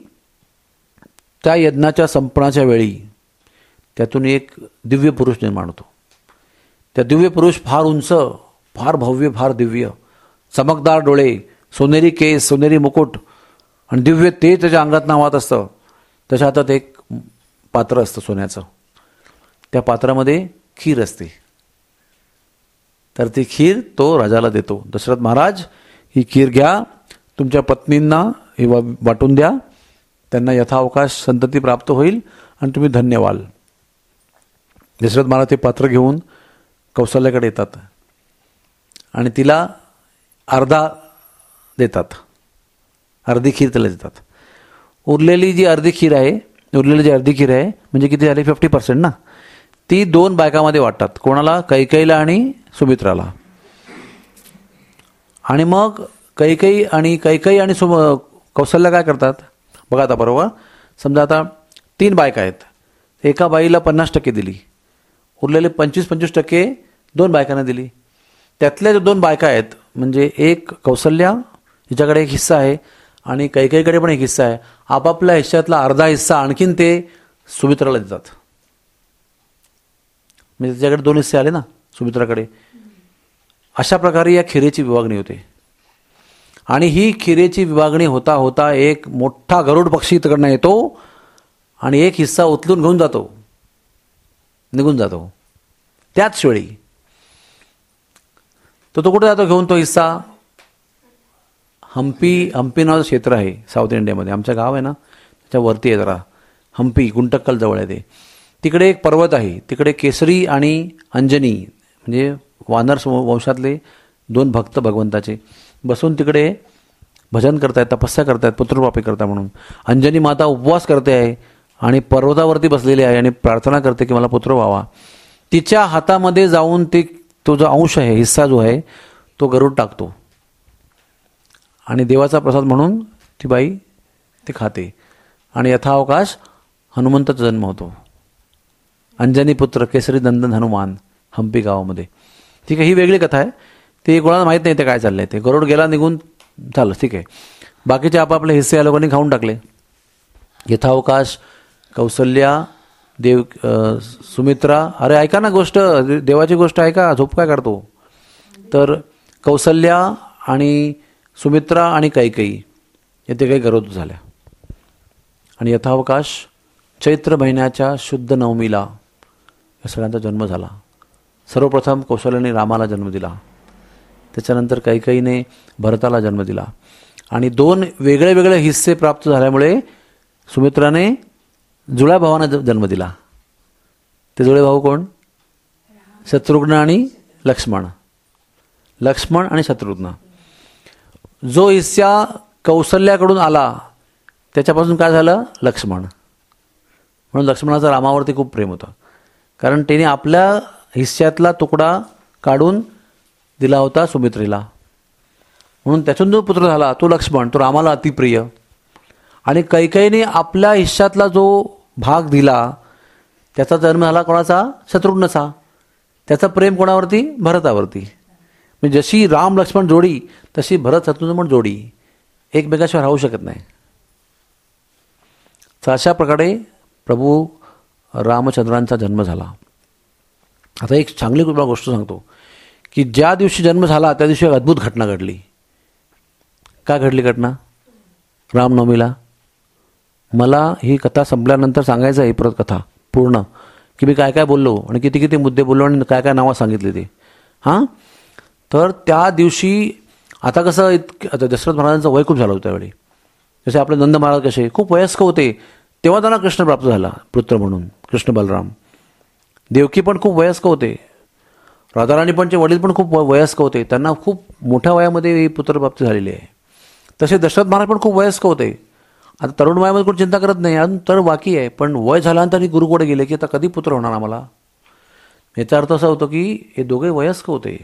त्या यज्ञाच्या संपण्याच्या वेळी त्यातून एक दिव्य पुरुष निर्माण होतो. त्या दिव्य पुरुष फार उंच, फार भव्य, फार दिव्य, चमकदार डोळे, सोनेरी केस, सोनेरी मुकुट आणि दिव्य ते त्याच्या अंगात नावात असतं. त्याच्या हातात एक पात्र असतं सोन्याचं, त्या पात्रामध्ये खीर असते. तर ती खीर तो राजाला देतो. दशरथ महाराज ही खीर घ्या, तुमच्या पत्नींना ही वाटून द्या, त्यांना यथावकाश संतती प्राप्त होईल आणि तुम्ही धन्य व्हाल. दशरथ महाराज ते पात्र घेऊन कौशल्याकडे येतात आणि तिला अर्धा देतात, अर्धी खीर त्याला देतात. उरलेली जी अर्धी खीर आहे उरलेली जी अर्धी खीर आहे म्हणजे किती झाली, फिफ्टी पर्सेंट ना, ती दोन बायकामध्ये वाटतात. कोणाला, कैकेयीला आणि सुमित्राला. आणि मग कैकेयी आणि कैकेयी आणि सुम कौशल्या काय करतात बघा. आता बरोबर समजा आता तीन बायका आहेत, एका बाईला पन्नास टक्के दिली, उरलेले पंचवीस पंचवीस टक्के दोन बायकांना दिली. त्यातल्या दोन बायका आहेत म्हणजे एक कौशल्या हिच्याकडे एक हिस्सा आहे आणि कैकेयीकडे पण एक हिस्सा आहे. आपापल्या हिश्श्यातला अर्धा हिस्सा आणखीन ते सुमित्राला देतात. म्हणजे त्याच्याकडे दोन हिस्से आले ना सुमित्राकडे. अशा प्रकारे या खिरेची विभागणी होते. आणि ही खिरेची विभागणी होता होता एक मोठा गरुड पक्षी तिकडनं येतो आणि एक हिस्सा उचलून घेऊन जातो. निघून जातो. त्याच वेळी तर तो कुठे जातो घेऊन तो हिस्सा? हम्पी हम्पी नावाचं क्षेत्र आहे साऊथ इंडियामध्ये. आमचं गाव आहे ना त्याच्या वरती आहे जरा, हम्पी गुंटक्कल जवळ आहे ते. तिकडे एक पर्वत आहे, तिकडे केसरी आणि अंजनी म्हणजे वानर वंशातले दोन भक्त भगवंताचे बसून तिकडे भजन करतायत, तपस्या करतायत, पुत्रप्राप्ती करता म्हणून. अंजनी माता उपवास करते आहे आणि पर्वतावरती बसलेली आहे आणि प्रार्थना करते की मला पुत्र व्हावा. तिच्या हातामध्ये जाऊन ते तो जो अंश आहे, हिस्सा जो आहे तो गरुड टाकतो आणि देवाचा प्रसाद म्हणून ती बाई ते खाते आणि यथावकाश हनुमंताचा जन्म होतो. अंजनी पुत्र केसरी नंदन हनुमान हम्पी गावामध्ये. ठीक आहे, ही वेगळी कथा आहे, ते कोणाला माहीत नाही ते काय चाललंय. ते गरुड गेला निघून, झालं ठीक आहे. बाकीचे आपापले हिस्से या लोकांनी खाऊन टाकले. यथावकाश कौसल्या देव सुमित्रा, अरे ऐका ना गोष्ट, देवाची गोष्ट ऐका, झोप काय काढतो. तर कौसल्या आणि सुमित्रा आणि कैकेयी येथे काही गरोद झाल्या आणि यथावकाश चैत्र महिन्याच्या शुद्ध नवमीला या सगळ्यांचा जन्म झाला. सर्वप्रथम कौशल्याने रामाला जन्म दिला, त्याच्यानंतर कैकेयीने भरताला जन्म दिला आणि दोन वेगळे वेगळे हिस्से प्राप्त झाल्यामुळे सुमित्राने जुळ्या भावांना जन्म दिला. ते जुळे भाऊ कोण? शत्रुघ्न आणि लक्ष्मण. लक्ष्मण आणि शत्रुघ्न. जो हिस्सा कौशल्याकडून आला त्याच्यापासून काय झालं? लक्ष्मण. म्हणून लक्ष्मणाचं रामावरती खूप प्रेम होतं, कारण त्याने आपल्या हिस्स्यातला तुकडा काढून दिला होता सुमित्रेला, म्हणून त्यातून जो पुत्र झाला तो लक्ष्मण, तो रामाला अतिप्रिय. आणि कैकेयीने आपल्या हिस्स्यातला जो भाग दिला त्याचा जन्म झाला कोणाचा? शत्रुघ्नचा. त्याचं प्रेम कोणावरती? भरतावरती. म्हणजे जशी राम लक्ष्मण जोडी तशी भरत शत्रुघ्न पण जोडी, एकमेकाशिवाय राहू शकत नाही. तर अशा प्रकारे प्रभू रामचंद्रांचा जन्म झाला. आता एक चांगली तुम्हाला गोष्ट सांगतो की ज्या दिवशी जन्म झाला त्या दिवशी एक अद्भुत घटना घडली. काय घडली घटना? रामनवमीला. मला ही कथा संपल्यानंतर सांगायचं आहे परत कथा पूर्ण, की मी काय काय बोललो आणि किती किती मुद्दे बोललो आणि काय काय नावं सांगितली ते. हां, तर त्या दिवशी आता कसं इत आता दशरथ महाराजांचं वय खूप झालं होतं त्यावेळी. जसे आपले नंद महाराज कसे खूप वयस्क होते तेव्हा त्यांना कृष्ण प्राप्त झाला पुत्र म्हणून, कृष्ण बलराम. देवकी पण खूप वयस्क होते, राधाराणी पणचे वडील पण खूप वयस्क होते, त्यांना खूप मोठ्या वयामध्ये ही पुत्रप्राप्ती झालेली आहे. तसे दशरथ महाराज पण खूप वयस्क होते. आता तरुण वयामध्ये कोण चिंता करत नाही, अजून तर बाकी आहे, पण वय झाल्यानंतर गुरुकडे गेले की आता कधी पुत्र होणार आम्हाला. याचा अर्थ असा होतो की हे दोघे वयस्क होते.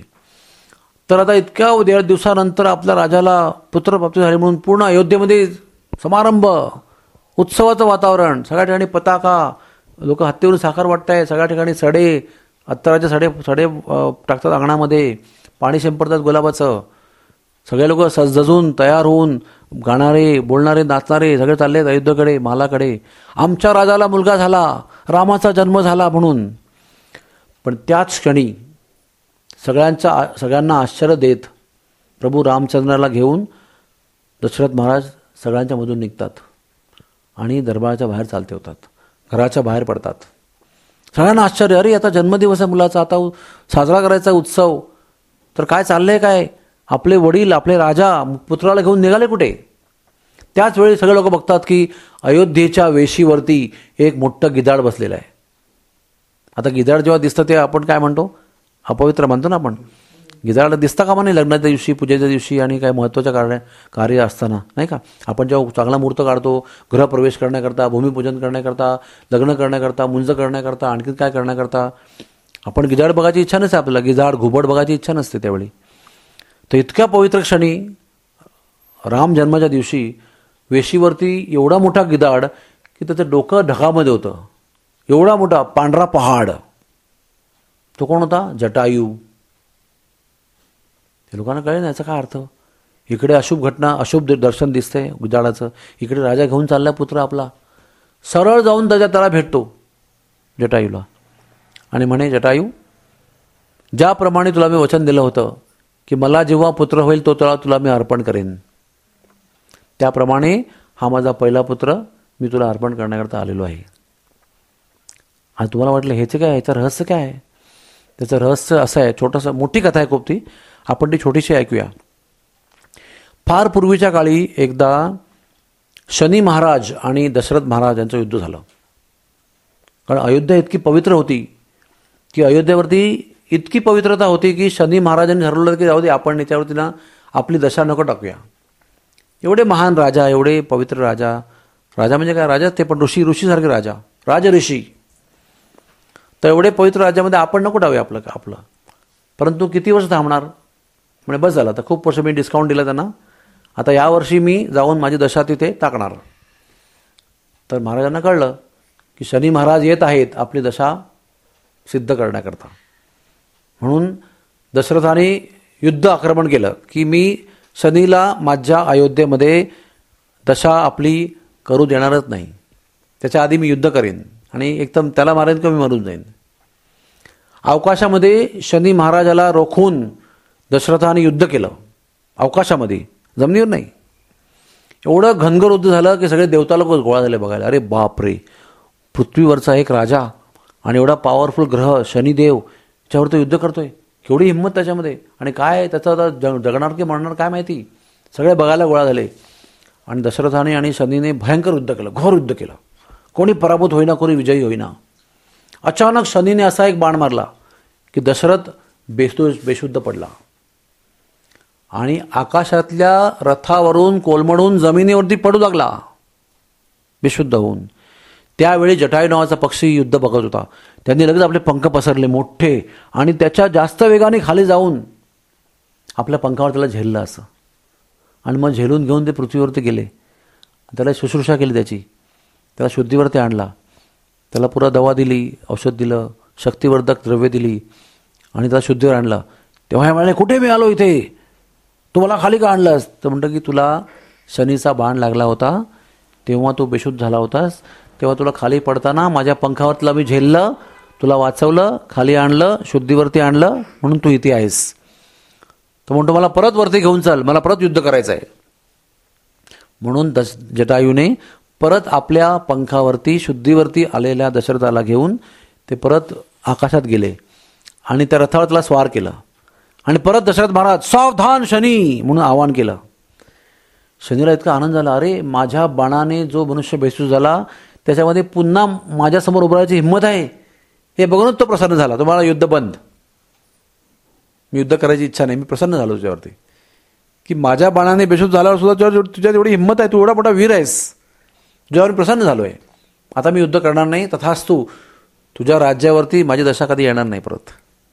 तर आता इतक्या दिवसानंतर आपल्या राजाला पुत्रप्राप्ती झाली म्हणून पूर्ण अयोध्येमध्ये समारंभ, उत्सवाचं वातावरण, सगळ्या ठिकाणी पताका, लोक हत्तीवरून साखर वाटताय, सगळ्या ठिकाणी सडे, अत्तराचे सडे सडे टाकतात अंगणामध्ये, पाणी शिंपडतात गुलाबाचं. सगळे लोक सजजून तयार होऊन गाणारे, बोलणारे, नाचणारे सगळे चाललेत अयोध्येकडे, महालाकडे. आमच्या राजाला मुलगा झाला, रामाचा जन्म झाला म्हणून. पण त्याच क्षणी सगळ्यांचा सगळ्यांना आश्चर्य देत प्रभू रामचंद्राला घेऊन दशरथ महाराज सगळ्यांच्या मधून निघतात आणि दरबाराच्या बाहेर चालते होतात, घराच्या बाहेर पडतात. सगळ्यांना आश्चर्य, अरे आता जन्मदिवस आहे मुलाचा, आता साजरा करायचा उत्सव, तर काय चाललंय काय? आपले वडील, आपले राजा पुत्राला घेऊन निघाले कुठे? त्याच वेळी सगळे लोक बघतात की अयोध्येच्या वेशीवरती एक मोठं गिधाड बसलेलं आहे. आता गिधाड जेव्हा दिसतं ते आपण काय म्हणतो? अपवित्र म्हणतो ना आपण. गिधाड दिसता कामा नाही लग्नाच्या दिवशी, पूजेच्या दिवशी आणि काय महत्त्वाच्या कार्य कार्य असताना, नाही का? आपण जेव्हा चांगला मुहूर्त काढतो गृहप्रवेश करण्याकरता, भूमिपूजन करण्याकरता, लग्न करण्याकरता, मुंज करण्याकरता, आणखी काय करण्याकरता आपण गिधाड बघायची इच्छा नसते आपल्याला, गिधाड घुबड बघायची इच्छा नसते त्यावेळी. तर इतक्या पवित्र क्षणी राम जन्माच्या दिवशी वेशीवरती एवढा मोठा गिधाड की त्याचं डोकं ढगामध्ये होतं, एवढा मोठा पांढरा पहाड. तो कोण होता? जटायू. ते लोकांना कळेल ना याचा काय अर्थ. इकडे अशुभ घटना, अशुभ दर्शन दिसतंय गिधाडाचं, इकडे राजा घेऊन चाललाय पुत्र आपला. सरळ जाऊन त्याच्या त्याला भेटतो जटायूला आणि म्हणे, जटायू, ज्याप्रमाणे तुला मी वचन दिलं होतं की मला जेव्हा पुत्र होईल तो तुला तुला मी अर्पण करेन, त्याप्रमाणे हा माझा पहिला पुत्र मी तुला अर्पण करण्याकरता आलेलो आहे. आणि तुम्हाला वाटलं ह्याचं काय, ह्याचं रहस्य काय आहे? त्याचं रहस्य असं आहे, छोटंसं, मोठी कथा आहे खूप ती, आपण ती छोटीशी ऐकूया. फार पूर्वीच्या काळी एकदा शनी महाराज आणि दशरथ महाराज यांचं युद्ध झालं. कारण अयोध्या इतकी पवित्र होती की अयोध्येवरती इतकी पवित्रता होती की शनी महाराजांनी ठरवलं की जाऊ दे, आपण याच्यावरती ना आपली दशा नको टाकूया. एवढे महान राजा, एवढे पवित्र राजा, राजा म्हणजे काय, राजा ते पण ऋषी, ऋषीसारखे राजा, राज ऋषी, तर एवढे पवित्र राज्यामध्ये आपण नको टाकूया आपलं आपलं परंतु किती वर्ष थांबणार? म्हणजे बस झालं, तर खूप वर्ष मी डिस्काउंट दिला त्यांना, आता यावर्षी मी जाऊन माझी दशा तिथे टाकणार. तर महाराजांना कळलं की शनी महाराज येत आहेत आपली दशा सिद्ध करण्याकरता. म्हणून दशरथाने युद्ध आक्रमण केलं की मी शनीला माझ्या अयोध्येमध्ये दशा आपली करू देणारच नाही, त्याच्या आधी मी युद्ध करेन आणि एकदम त्याला मारेन किंवा मी मरून जाईन. अवकाशामध्ये शनी महाराजाला रोखून दशरथाने युद्ध केलं, अवकाशामध्ये, जमिनीवर नाही. एवढं घनघोर युद्ध झालं की सगळे देवता लोक गोळा झाले बघायला. अरे बापरे, पृथ्वीवरचा एक राजा आणि एवढा पॉवरफुल ग्रह शनिदेव याच्यावर तो युद्ध करतोय, केवढी हिंमत त्याच्यामध्ये, आणि काय त्याचं आता जग जगणार की मरणार काय माहिती. सगळे बघायला गोळा झाले आणि दशरथाने आणि शनीने भयंकर युद्ध केलं, घोर युद्ध केलं. कोणी पराभूत होईना, कोणी विजयी होईना. अचानक शनीने असा एक बाण मारला की दशरथ बेशुद्ध बेशुद्ध पडला आणि आकाशातल्या रथावरून कोलमडून जमिनीवरती पडू लागला बेशुद्ध होऊन. त्यावेळी जटायू नावाचा पक्षी युद्ध बघत होता. त्यांनी लगेच आपले पंख पसरले मोठे आणि त्याच्या जास्त वेगाने खाली जाऊन आपल्या पंखावर त्याला झेललं असं, आणि मग झेलून घेऊन ते पृथ्वीवरती गेले. त्याला शुश्रूषा केली, त्याची त्याला शुद्धीवरती आणला, त्याला पुरा दवा दिली, औषध दिलं, शक्तिवर्धक द्रव्य दिली आणि त्याला शुद्धीवर आणलं. तेव्हा हे म्हणाले, कुठे मी आलो इथे, तू मला खाली का आणलंस? तर म्हणतं की तुला शनीचा बाण लागला होता, तेव्हा तू बेशुद्ध झाला होतास, तेव्हा तुला खाली पडताना माझ्या पंखावर तुला मी झेललं, तुला वाचवलं, खाली आणलं, शुद्धीवरती आणलं, म्हणून तू इथे आहेस. तर म्हणतो मला परत वरती घेऊन चल, मला परत युद्ध करायचं आहे. म्हणून दश जटायूने परत आपल्या पंखावरती शुद्धीवरती आलेल्या दशरथाला घेऊन ते परत आकाशात गेले आणि त्या रथावर त्याला स्वार केलं आणि परत दशरथ महाराज सावधान शनी म्हणून आवाहन केलं. शनीला इतका आनंद झाला, अरे माझ्या बाणाने जो मनुष्य बेशुद्ध झाला त्याच्यामध्ये पुन्हा माझ्यासमोर उभं राहायची हिंमत आहे, हे बघूनच तो प्रसन्न झाला. तुम्हाला युद्ध बंद, मी युद्ध करायची इच्छा नाही, मी प्रसन्न झालो तुझ्यावरती की माझ्या बाणाने बेशुद्ध झाल्यावर सुद्धा तुझ्यात एवढी हिंमत आहे, तू एवढा मोठा वीर आहेस, तुझ्यावर प्रसन्न झालो आहे. आता मी युद्ध करणार नाही, तथास्तु तुझ्या राज्यावरती माझी दशा कधी येणार नाही परत.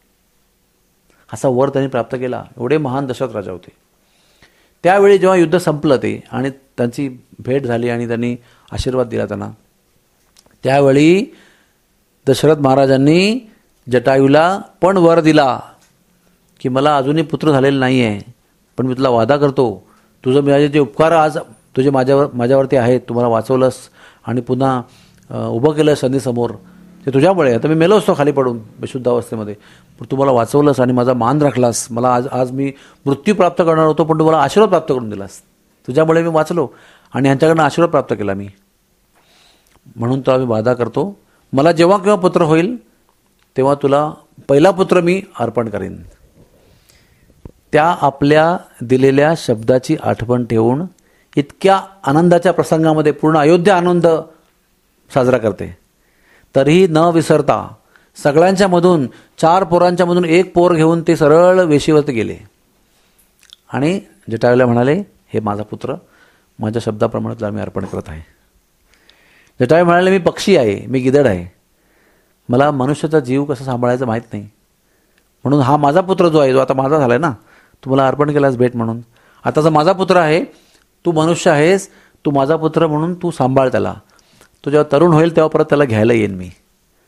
असा वर त्यांनी प्राप्त केला. एवढे महान दशरथ राजा होते. त्यावेळी जेव्हा युद्ध संपलं ते आणि त्यांची भेट झाली आणि त्यांनी आशीर्वाद दिला त्यांना, त्यावेळी दशरथ महाराजांनी जटायूला पण वर दिला की मला अजूनही पुत्र झालेला नाही आहे, पण मी तुला वादा करतो, तुझं माझे जे उपकार आज तुझे माझ्यावर माझ्यावरती आहेत, तुम्हाला वाचवलंस आणि पुन्हा उभं केलं शनीसमोर, ते तुझ्यामुळे. आता मी मेलो असतो खाली पडून बेशुद्ध अवस्थेमध्ये, पण तू मला वाचवलंस आणि माझा मान राखलास. मला आज आज मी मृत्यू प्राप्त करणार होतो, पण तू मला आशीर्वाद प्राप्त करून दिलास. तुझ्यामुळे मी वाचलो आणि ह्यांच्याकडनं आशीर्वाद प्राप्त केला मी. म्हणून तुला मी वादा करतो, मला जेव्हा केव्हा पुत्र होईल तेव्हा तुला पहिला पुत्र मी अर्पण करेन. त्या आपल्या दिलेल्या शब्दाची आठवण ठेवून इतक्या आनंदाच्या प्रसंगामध्ये पूर्ण अयोध्या आनंद साजरा करते. तरीही न विसरता सगळ्यांच्या मधून, चार पोरांच्या मधून एक पोर घेऊन ते सरळ वेशीवरती गेले आणि जटायूला म्हणाले, हे माझा पुत्र, माझ्या शब्दाप्रमाणे तुला मी अर्पण करत आहे. जटायू म्हणाले, मी पक्षी आहे, मी गिधड आहे, मला मनुष्याचा जीव कसा सांभाळायचा माहीत नाही, म्हणून हा माझा पुत्र जो आहे, जो आता माझा झाला आहे ना, तू मला अर्पण केलास भेट म्हणून. आताचा माझा पुत्र आहे, तू मनुष्य आहेस, तू माझा पुत्र म्हणून तू सांभाळ त्याला, तो जेव्हा तरुण होईल तेव्हा परत त्याला घ्यायला येईन मी,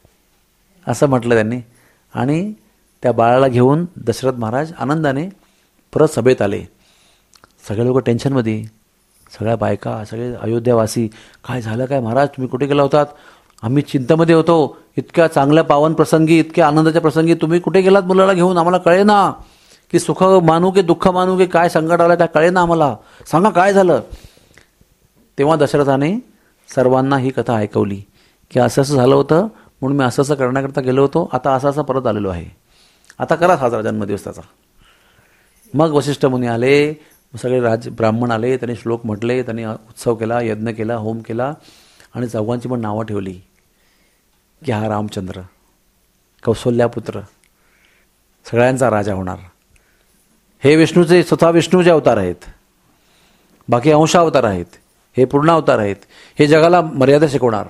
असं म्हटलं त्यांनी. आणि त्या बाळाला घेऊन दशरथ महाराज आनंदाने परत सभेत आले. सगळे लोक टेन्शनमध्ये, सगळ्या बायका, सगळे अयोध्यावासी, काय झालं काय महाराज, तुम्ही कुठे गेला होतात, आम्ही चिंतेमध्ये होतो, इतक्या चांगल्या पावन प्रसंगी, इतक्या आनंदाच्या प्रसंगी तुम्ही कुठे गेलात मुलाला घेऊन, आम्हाला कळे ना की सुख मानू की दुःख मानू की काय संकट आलं काय कळे ना आम्हाला, सांगा काय झालं. तेव्हा दशरथाने सर्वांना ही कथा ऐकवली की असं असं झालं होतं, म्हणून मी असं असं करण्याकरता गेलो होतो, आता असं असं परत आलेलो आहे, आता करा साजरा जन्मदिवस त्याचा. मग वसिष्ठ मुनी आले, सगळे राज ब्राह्मण आले, त्यांनी श्लोक म्हटले, त्यांनी उत्सव केला, यज्ञ केला, होम केला आणि चौघांची पण नावं ठेवली की हा रामचंद्र कौशल्यापुत्र सगळ्यांचा राजा होणार. हे विष्णूचे स्वतः विष्णूचे अवतार आहेत, बाकी अंशावतार आहेत, हे पूर्ण अवतार आहेत, हे जगाला मर्यादा शिकवणार,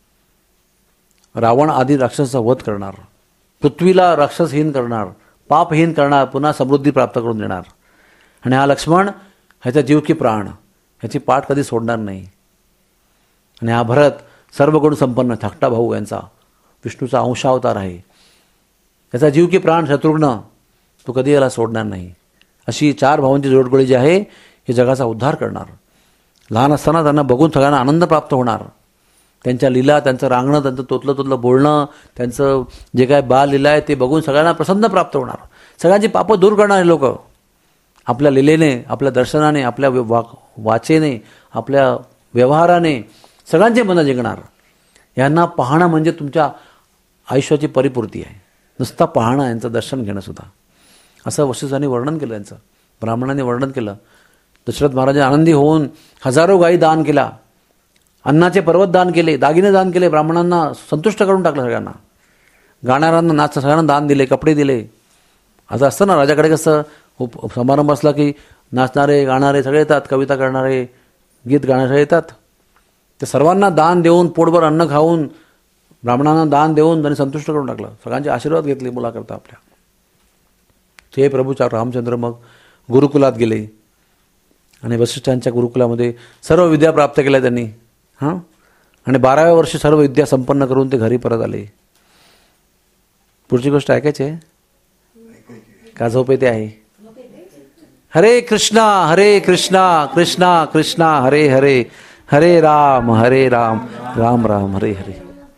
रावण आदी राक्षसाचा वध करणार, पृथ्वीला राक्षसहीन करणार, पापहीन करणार, पुन्हा समृद्धी प्राप्त करून देणार. आणि हा लक्ष्मण ह्याचा जीव की प्राण, ह्याची पाठ कधी सोडणार नाही. आणि हा भरत सर्व गुण संपन्न धाकटा भाऊ यांचा विष्णूचा अंशावतार आहे, याचा जीव की प्राण शत्रुघ्न, तो कधी याला सोडणार नाही. अशी चार भावांची जोडगोळी जी आहे हे जगाचा उद्धार करणार. लहान असताना त्यांना बघून सगळ्यांना आनंद प्राप्त होणार. त्यांच्या लीला, त्यांचं रांगणं, त्यांचं तोतलं तोतलं बोलणं, त्यांचं जे काय बाललीला आहे ते बघून सगळ्यांना प्रसन्न प्राप्त होणार. सगळ्यांची पापं दूर करणारे लोक आपल्या लीलेने, आपल्या दर्शनाने, आपल्या वा वाचेने, आपल्या व्यवहाराने सगळ्यांचे मनं जिंकणार. यांना पाहणं म्हणजे तुमच्या आयुष्याची परिपूर्ती आहे. नुसता पाहणं, यांचं दर्शन घेणं सुद्धा. असं वसिष्ठांनी वर्णन केलं, यांचं ब्राह्मणांनी वर्णन केलं. दशरथ महाराजांनी आनंदी होऊन हजारो गायी दान केला, अन्नाचे पर्वत दान केले, दागिने दान केले, ब्राह्मणांना संतुष्ट करून टाकलं सगळ्यांना. गाणाऱ्यांना नाच सगळ्यांना दान दिले, कपडे दिले. असं असतं ना राजाकडे, कसं समारंभ असला की नाचणारे गाणारे सगळे येतात, कविता करणारे गीत गाणारे येतात. ते सर्वांना दान देऊन, पोटभर अन्न खाऊन, ब्राह्मणांना दान देऊन त्यांनी संतुष्ट करून टाकलं. सगळ्यांचे आशीर्वाद घेतले मुलाकरता आपल्या. ते प्रभूच्या रामचंद्र मग गुरुकुलात गेले आणि वसिष्ठांच्या गुरुकुलामध्ये सर्व विद्या प्राप्त केल्या त्यांनी. हां आणि बाराव्या वर्षी सर्व विद्या संपन्न करून ते घरी परत आले. पुढची गोष्ट ऐकायची आहे का झोप येते आहे? हरे कृष्णा हरे कृष्णा कृष्णा कृष्णा हरे हरे, हरे राम हरे राम राम राम हरे हरे.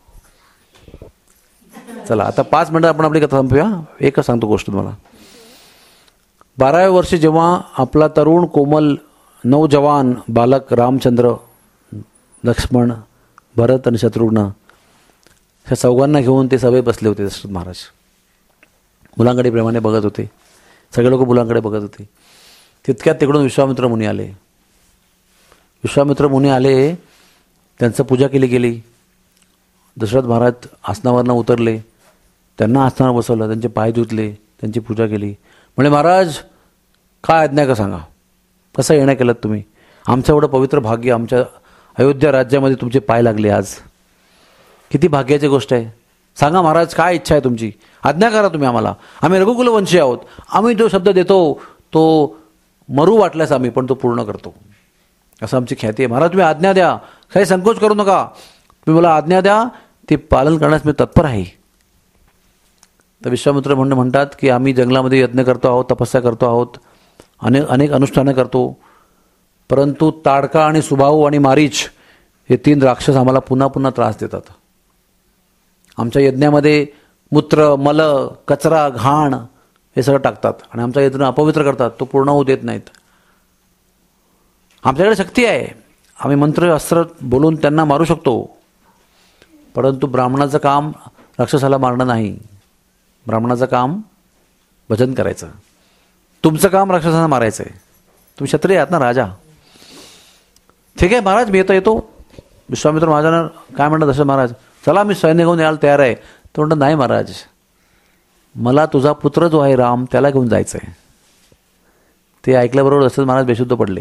चला आता पाच मिनिटं आपण आपली कथा संपूया. एकच सांगतो गोष्ट तुम्हाला. बाराव्या वर्षी जेव्हा आपला तरुण कोमल नौजवान बालक रामचंद्र, लक्ष्मण, भरत आणि शत्रुघ्न ह्या चौघांना घेऊन ते सभेत बसले होते. दशरथ महाराज मुलांकडे प्रेमाने बघत होते. सगळे लोक मुलांकडे बघत होते. तितक्यात तिकडून विश्वामित्र मुनी आले. विश्वामित्र मुनी आले, त्यांचं पूजा केली गेली. दशरथ महाराज आसनावरनं उतरले, त्यांना आसनावर बसवलं, त्यांचे पाय धुतले, त्यांची पूजा केली. म्हणजे महाराज काय आज्ञा का सांगा, कसं येणं केलं तुम्ही? आमचं एवढं पवित्र भाग्य, आमच्या अयोध्या राज्यामध्ये तुमचे पाय लागले आज. किती भाग्याची गोष्ट आहे. सांगा महाराज काय इच्छा आहे तुमची, आज्ञा करा तुम्ही आम्हाला. आम्ही रघुकुलवंशी आहोत. आम्ही जो शब्द देतो तो मरू वाटल्यास आम्ही, पण तो पूर्ण करतो, असं आमची ख्याती आहे. महाराज तुम्ही आज्ञा द्या, काही संकोच करू नका, तुम्ही मला आज्ञा द्या, ते पालन करण्यास मी तत्पर आहे. तर विश्वामित्र म्हणणं म्हणतात की आम्ही जंगलामध्ये यज्ञ करतो आहोत, तपस्या करतो आहोत, अनेक अनेक अनुष्ठानं करतो, परंतु ताडका आणि सुबाहू आणि मारीच हे तीन राक्षस आम्हाला पुन्हा पुन्हा त्रास देतात. आमच्या यज्ञामध्ये मूत्र, मल, कचरा, घाण हे सगळं टाकतात आणि आमचा यज्ञ अपवित्र करतात, तो पूर्ण होऊ देत नाहीत. आमच्याकडे शक्ती आहे, आम्ही मंत्र अस्त्र बोलून त्यांना मारू शकतो, परंतु ब्राह्मणाचं काम राक्षसाला मारणं नाही. ब्राह्मणाचं काम भजन करायचं. तुमचं काम राक्षसांना मारायचं आहे. तुम्ही क्षत्रिय आहात ना, राजा. ठीक आहे महाराज, मी येतो येतो विश्वामित्र महाराजांना काय म्हणतात दशरथ महाराज, चला मी सैन्य घेऊन यायला तयार आहे. तो म्हणतात नाही महाराज, मला तुझा पुत्र जो आहे राम त्याला घेऊन जायचं आहे. ते ऐकल्याबरोबर दशरथ महाराज बेशुद्ध पडले.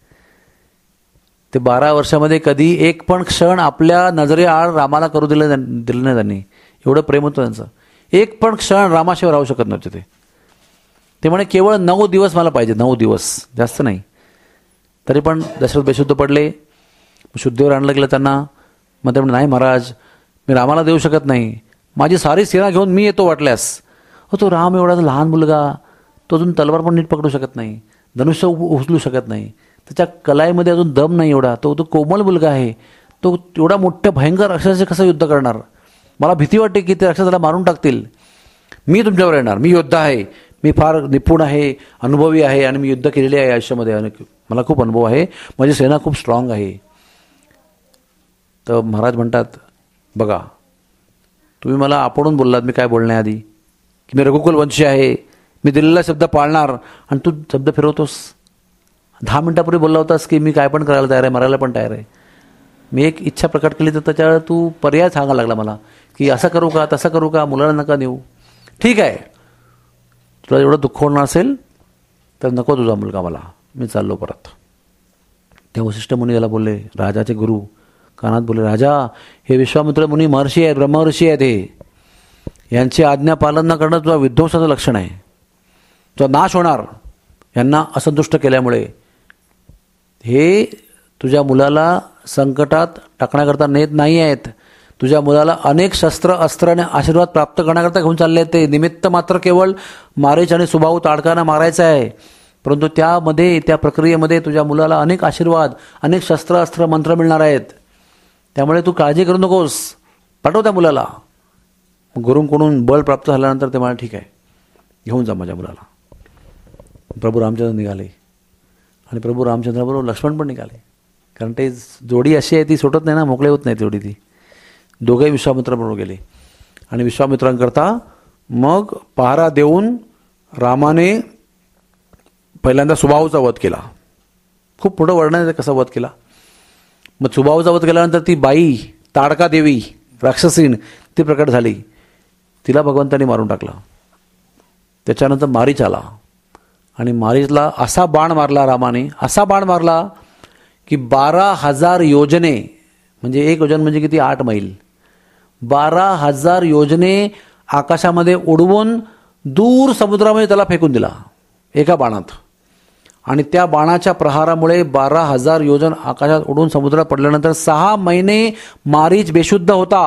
ते बारा वर्षामध्ये कधी एक पण क्षण आपल्या नजरेआड रामाला करू दिलं दिलं नाही त्यांनी. एवढं प्रेम होतं त्यांचं. एक पण क्षण रामाशिवाय राहू शकत नव्हते ते. ते म्हणे केवळ नऊ दिवस मला पाहिजे, नऊ दिवस, जास्त नाही. तरी पण दशरथ बेशुद्ध पडले. शुद्धीवर आणलं गेलं त्यांना. मग ते म्हणे नाही महाराज, मी रामाला देऊ शकत नाही, माझी सारी सेना घेऊन मी येतो वाटल्यास. हो, तो राम एवढा लहान मुलगा, तो अजून तलवार पण नीट पकडू शकत नाही, धनुष्य उचलू शकत नाही, त्याच्या कलाईमध्ये अजून दम नाही एवढा. तो तो कोमल मुलगा आहे, तो एवढा मोठ्या भयंकर राक्षसाचे कसं युद्ध करणार? मला भीती वाटते की ते राक्षसाला मारून टाकतील. मी तुमच्यावर येणार, मी योद्धा आहे, मी फार निपुण आहे, अनुभवी आहे आणि मी युद्ध केलेले आहे आयुष्यामध्ये, आणि मला खूप अनुभव आहे, माझी सेना खूप स्ट्रॉंग आहे. तर महाराज म्हणतात बघा, तुम्ही मला आपणून बोललात मी काय बोलण्याआधी की मी रघुकुल वंशी आहे, मी दिलेला शब्द पाळणार, आणि तू शब्द फिरवतोस. दहा मिनिटापूर्वी बोलला होतास की मी काय पण करायला तयार आहे, मरायला पण तयार आहे. मी एक इच्छा प्रकट केली तर त्याच्यावर तू पर्याय सांगायला लागला मला की असं करू का, तसं करू का, मुलाला नका नेऊ. ठीक आहे, तुला एवढं दुःख होणार असेल तर नको तुझा मुलगा मला, मी चाललो परत. ते वसिष्ठ मुनी याला बोलले, राजाचे गुरु कानात बोलले, राजा हे विश्वामित्र मुनी महर्षी आहेत, ब्रह्मर्षी आहेत, हे यांची आज्ञा पालन न करणं तुझा विध्वंसाचं लक्षण आहे, तुझा नाश होणार यांना असंतुष्ट केल्यामुळे. हे तुझ्या मुलाला संकटात टाकण्याकरता नेत नाही आहेत, तुझ्या मुलाला अनेक शस्त्र अस्त्र आणि आशीर्वाद प्राप्त करण्याकरता घेऊन चालले आहेत. ते निमित्त मात्र केवळ मारीच आणि सुबाहू ताडकांना मारायचं आहे, परंतु त्यामध्ये त्या प्रक्रियेमध्ये तुझ्या मुलाला अनेक आशीर्वाद, अनेक शस्त्र अस्त्र मंत्र मिळणार आहेत. त्यामुळे तू काळजी करू नकोस, पाठव त्या मुलाला. गुरूंकडून बळ प्राप्त झाल्यानंतर ते मला ठीक आहे, घेऊन जा माझ्या मुलाला. प्रभू रामचंद्र निघाले आणि प्रभू रामचंद्राबरोबर लक्ष्मण पण निघाले, कारण ते जोडी अशी आहे ती सुटत नाही ना, मोकळे होत नाही जोडी ती. दोघेही विश्वामित्राबरोबर गेले आणि विश्वामित्रांकरता मग पहारा देऊन रामाने पहिल्यांदा सुबाहूचा वध केला. खूप पुढं वर्णन आहे कसा वध केला. मग सुबाहूचा वध केल्यानंतर ती बाई ताडका देवी राक्षसीण ती प्रकट झाली, तिला भगवंतांनी मारून टाकला. त्याच्यानंतर मारीच आला आणि मारीचला असा बाण मारला रामाने, असा बाण मारला की बारा हजार योजने, म्हणजे एक योजन म्हणजे किती, आठ मैल, बारा हजार योजने आकाशामध्ये उडवून दूर समुद्रामध्ये त्याला फेकून दिला एका बाणात. आणि त्या बाणाच्या प्रहारामुळे बारा हजार योजन आकाशात उडून समुद्रात पडल्यानंतर सहा महिने मारीच बेशुद्ध होता.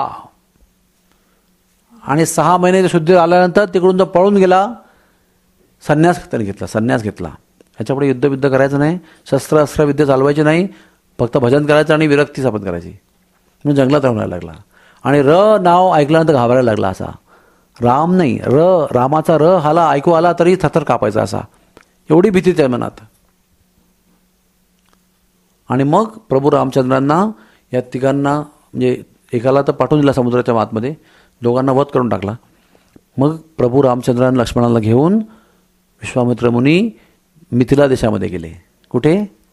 आणि सहा महिने शुद्ध आल्यानंतर तिकडून तो पळून गेला. संन्यास त्याने घेतला, संन्यास घेतला. याच्यापुढे युद्धविद्ध करायचं नाही, शस्त्र अस्त्र विद्या चालवायची नाही, फक्त भजन करायचं आणि विरक्ती स्थापन करायची. म्हणून जंगलात राहायला लागला आणि र नाव ऐकल्यानंतर घाबरायला लागला. असा राम नाही, र रामाचा र हाला ऐकू आला तरी थरथर कापायचा, असा एवढी भीती त्या मनात. आणि मग प्रभू रामचंद्रांना या तिघांना, म्हणजे एकाला तर पाठवून दिला समुद्राच्या आतमध्ये, दोघांना वध करून टाकला. मग प्रभू रामचंद्रांना लक्ष्मणाला घेऊन विश्वामित्र मुनी मिथिला देशामध्ये गेले. कुठे?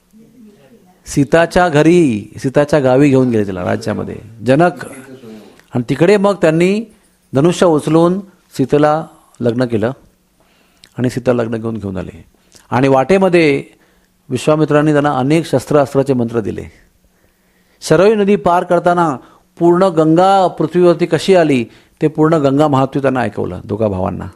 सीताच्या घरी, सीताच्या गावी घेऊन गेले तिला, राज्यामध्ये जनक. आणि तिकडे मग त्यांनी धनुष्य उचलून सीतेला लग्न केलं आणि सीता लग्न घेऊन घेऊन आले. आणि वाटेमध्ये विश्वामित्रांनी त्यांना अनेक शस्त्रास्त्राचे मंत्र दिले. शरयू नदी पार करताना पूर्ण गंगा पृथ्वीवरती कशी आली ते पूर्ण गंगा महात्म्य त्यांना ऐकवलं दोघा भावांना.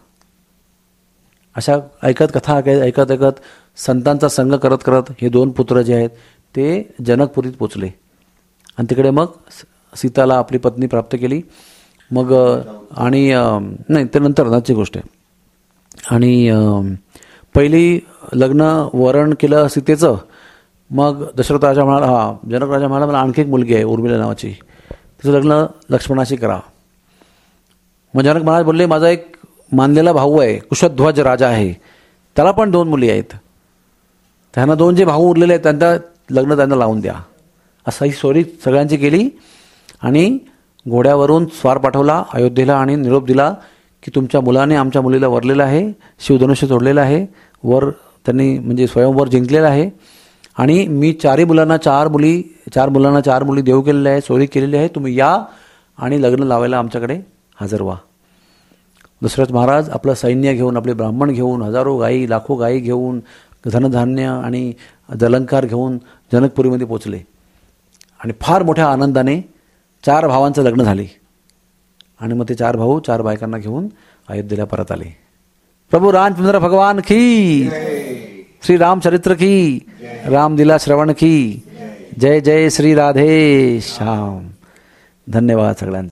अशा ऐकत कथा ऐकत ऐकत संतांचा संग करत करत हे दोन पुत्र जे आहेत ते जनकपुरीत पोचले. आणि तिकडे मग सीताला आपली पत्नी प्राप्त केली. मग आणि नाही ते नंतर नंतरची गोष्ट आहे. आणि पहिली लग्न वरण केलं सीतेचं. मग दशरथ राजा म्हणाला, हा जनक राजा म्हणाला, मला आणखी एक मुलगी आहे उर्मिला नावाची, तिचं लग्न लक्ष्मणाशी करा. मग जनक महाराज बोलले, माझा एक मानलेला भाऊ आहे कुशध्वज राजा आहे, त्याला पण दोन मुली आहेत, त्यांना दोन जे भाऊ उरलेले आहेत त्यांना लग्न त्यांना लावून द्या. असं ही सोरी सगळ्यांची केली. आणि घोड्यावरून स्वार पाठवला अयोध्येला आणि निरोप दिला की तुमच्या मुलाने आमच्या मुलीला वरलेलं आहे, शिवधनुष्य सोडलेलं आहे, वर त्यांनी म्हणजे स्वयंवर जिंकलेलं आहे. आणि मी चारही मुलांना चार मुली चार मुलांना चार मुली देऊ केलेल्या आहे, सोयरी केलेली आहे, तुम्ही या आणि लग्न लावायला आमच्याकडे हजर व्हा. दशरथ महाराज आपलं सैन्य घेऊन, आपले ब्राह्मण घेऊन, हजारो गायी लाखो गायी घेऊन, धनधान्य आणि जलंकार घेऊन जनकपुरीमध्ये पोचले. आणि फार मोठ्या आनंदाने चार भावांचं लग्न झाले. आणि मग ते चार भाऊ चार बायकांना घेऊन अयोध्येला परत आले. प्रभू रामचंद्र भगवान की, श्री रामचरित्र की, राम दिला श्रवण की, जय जय श्री राधे श्याम. धन्यवाद सगळ्यांना.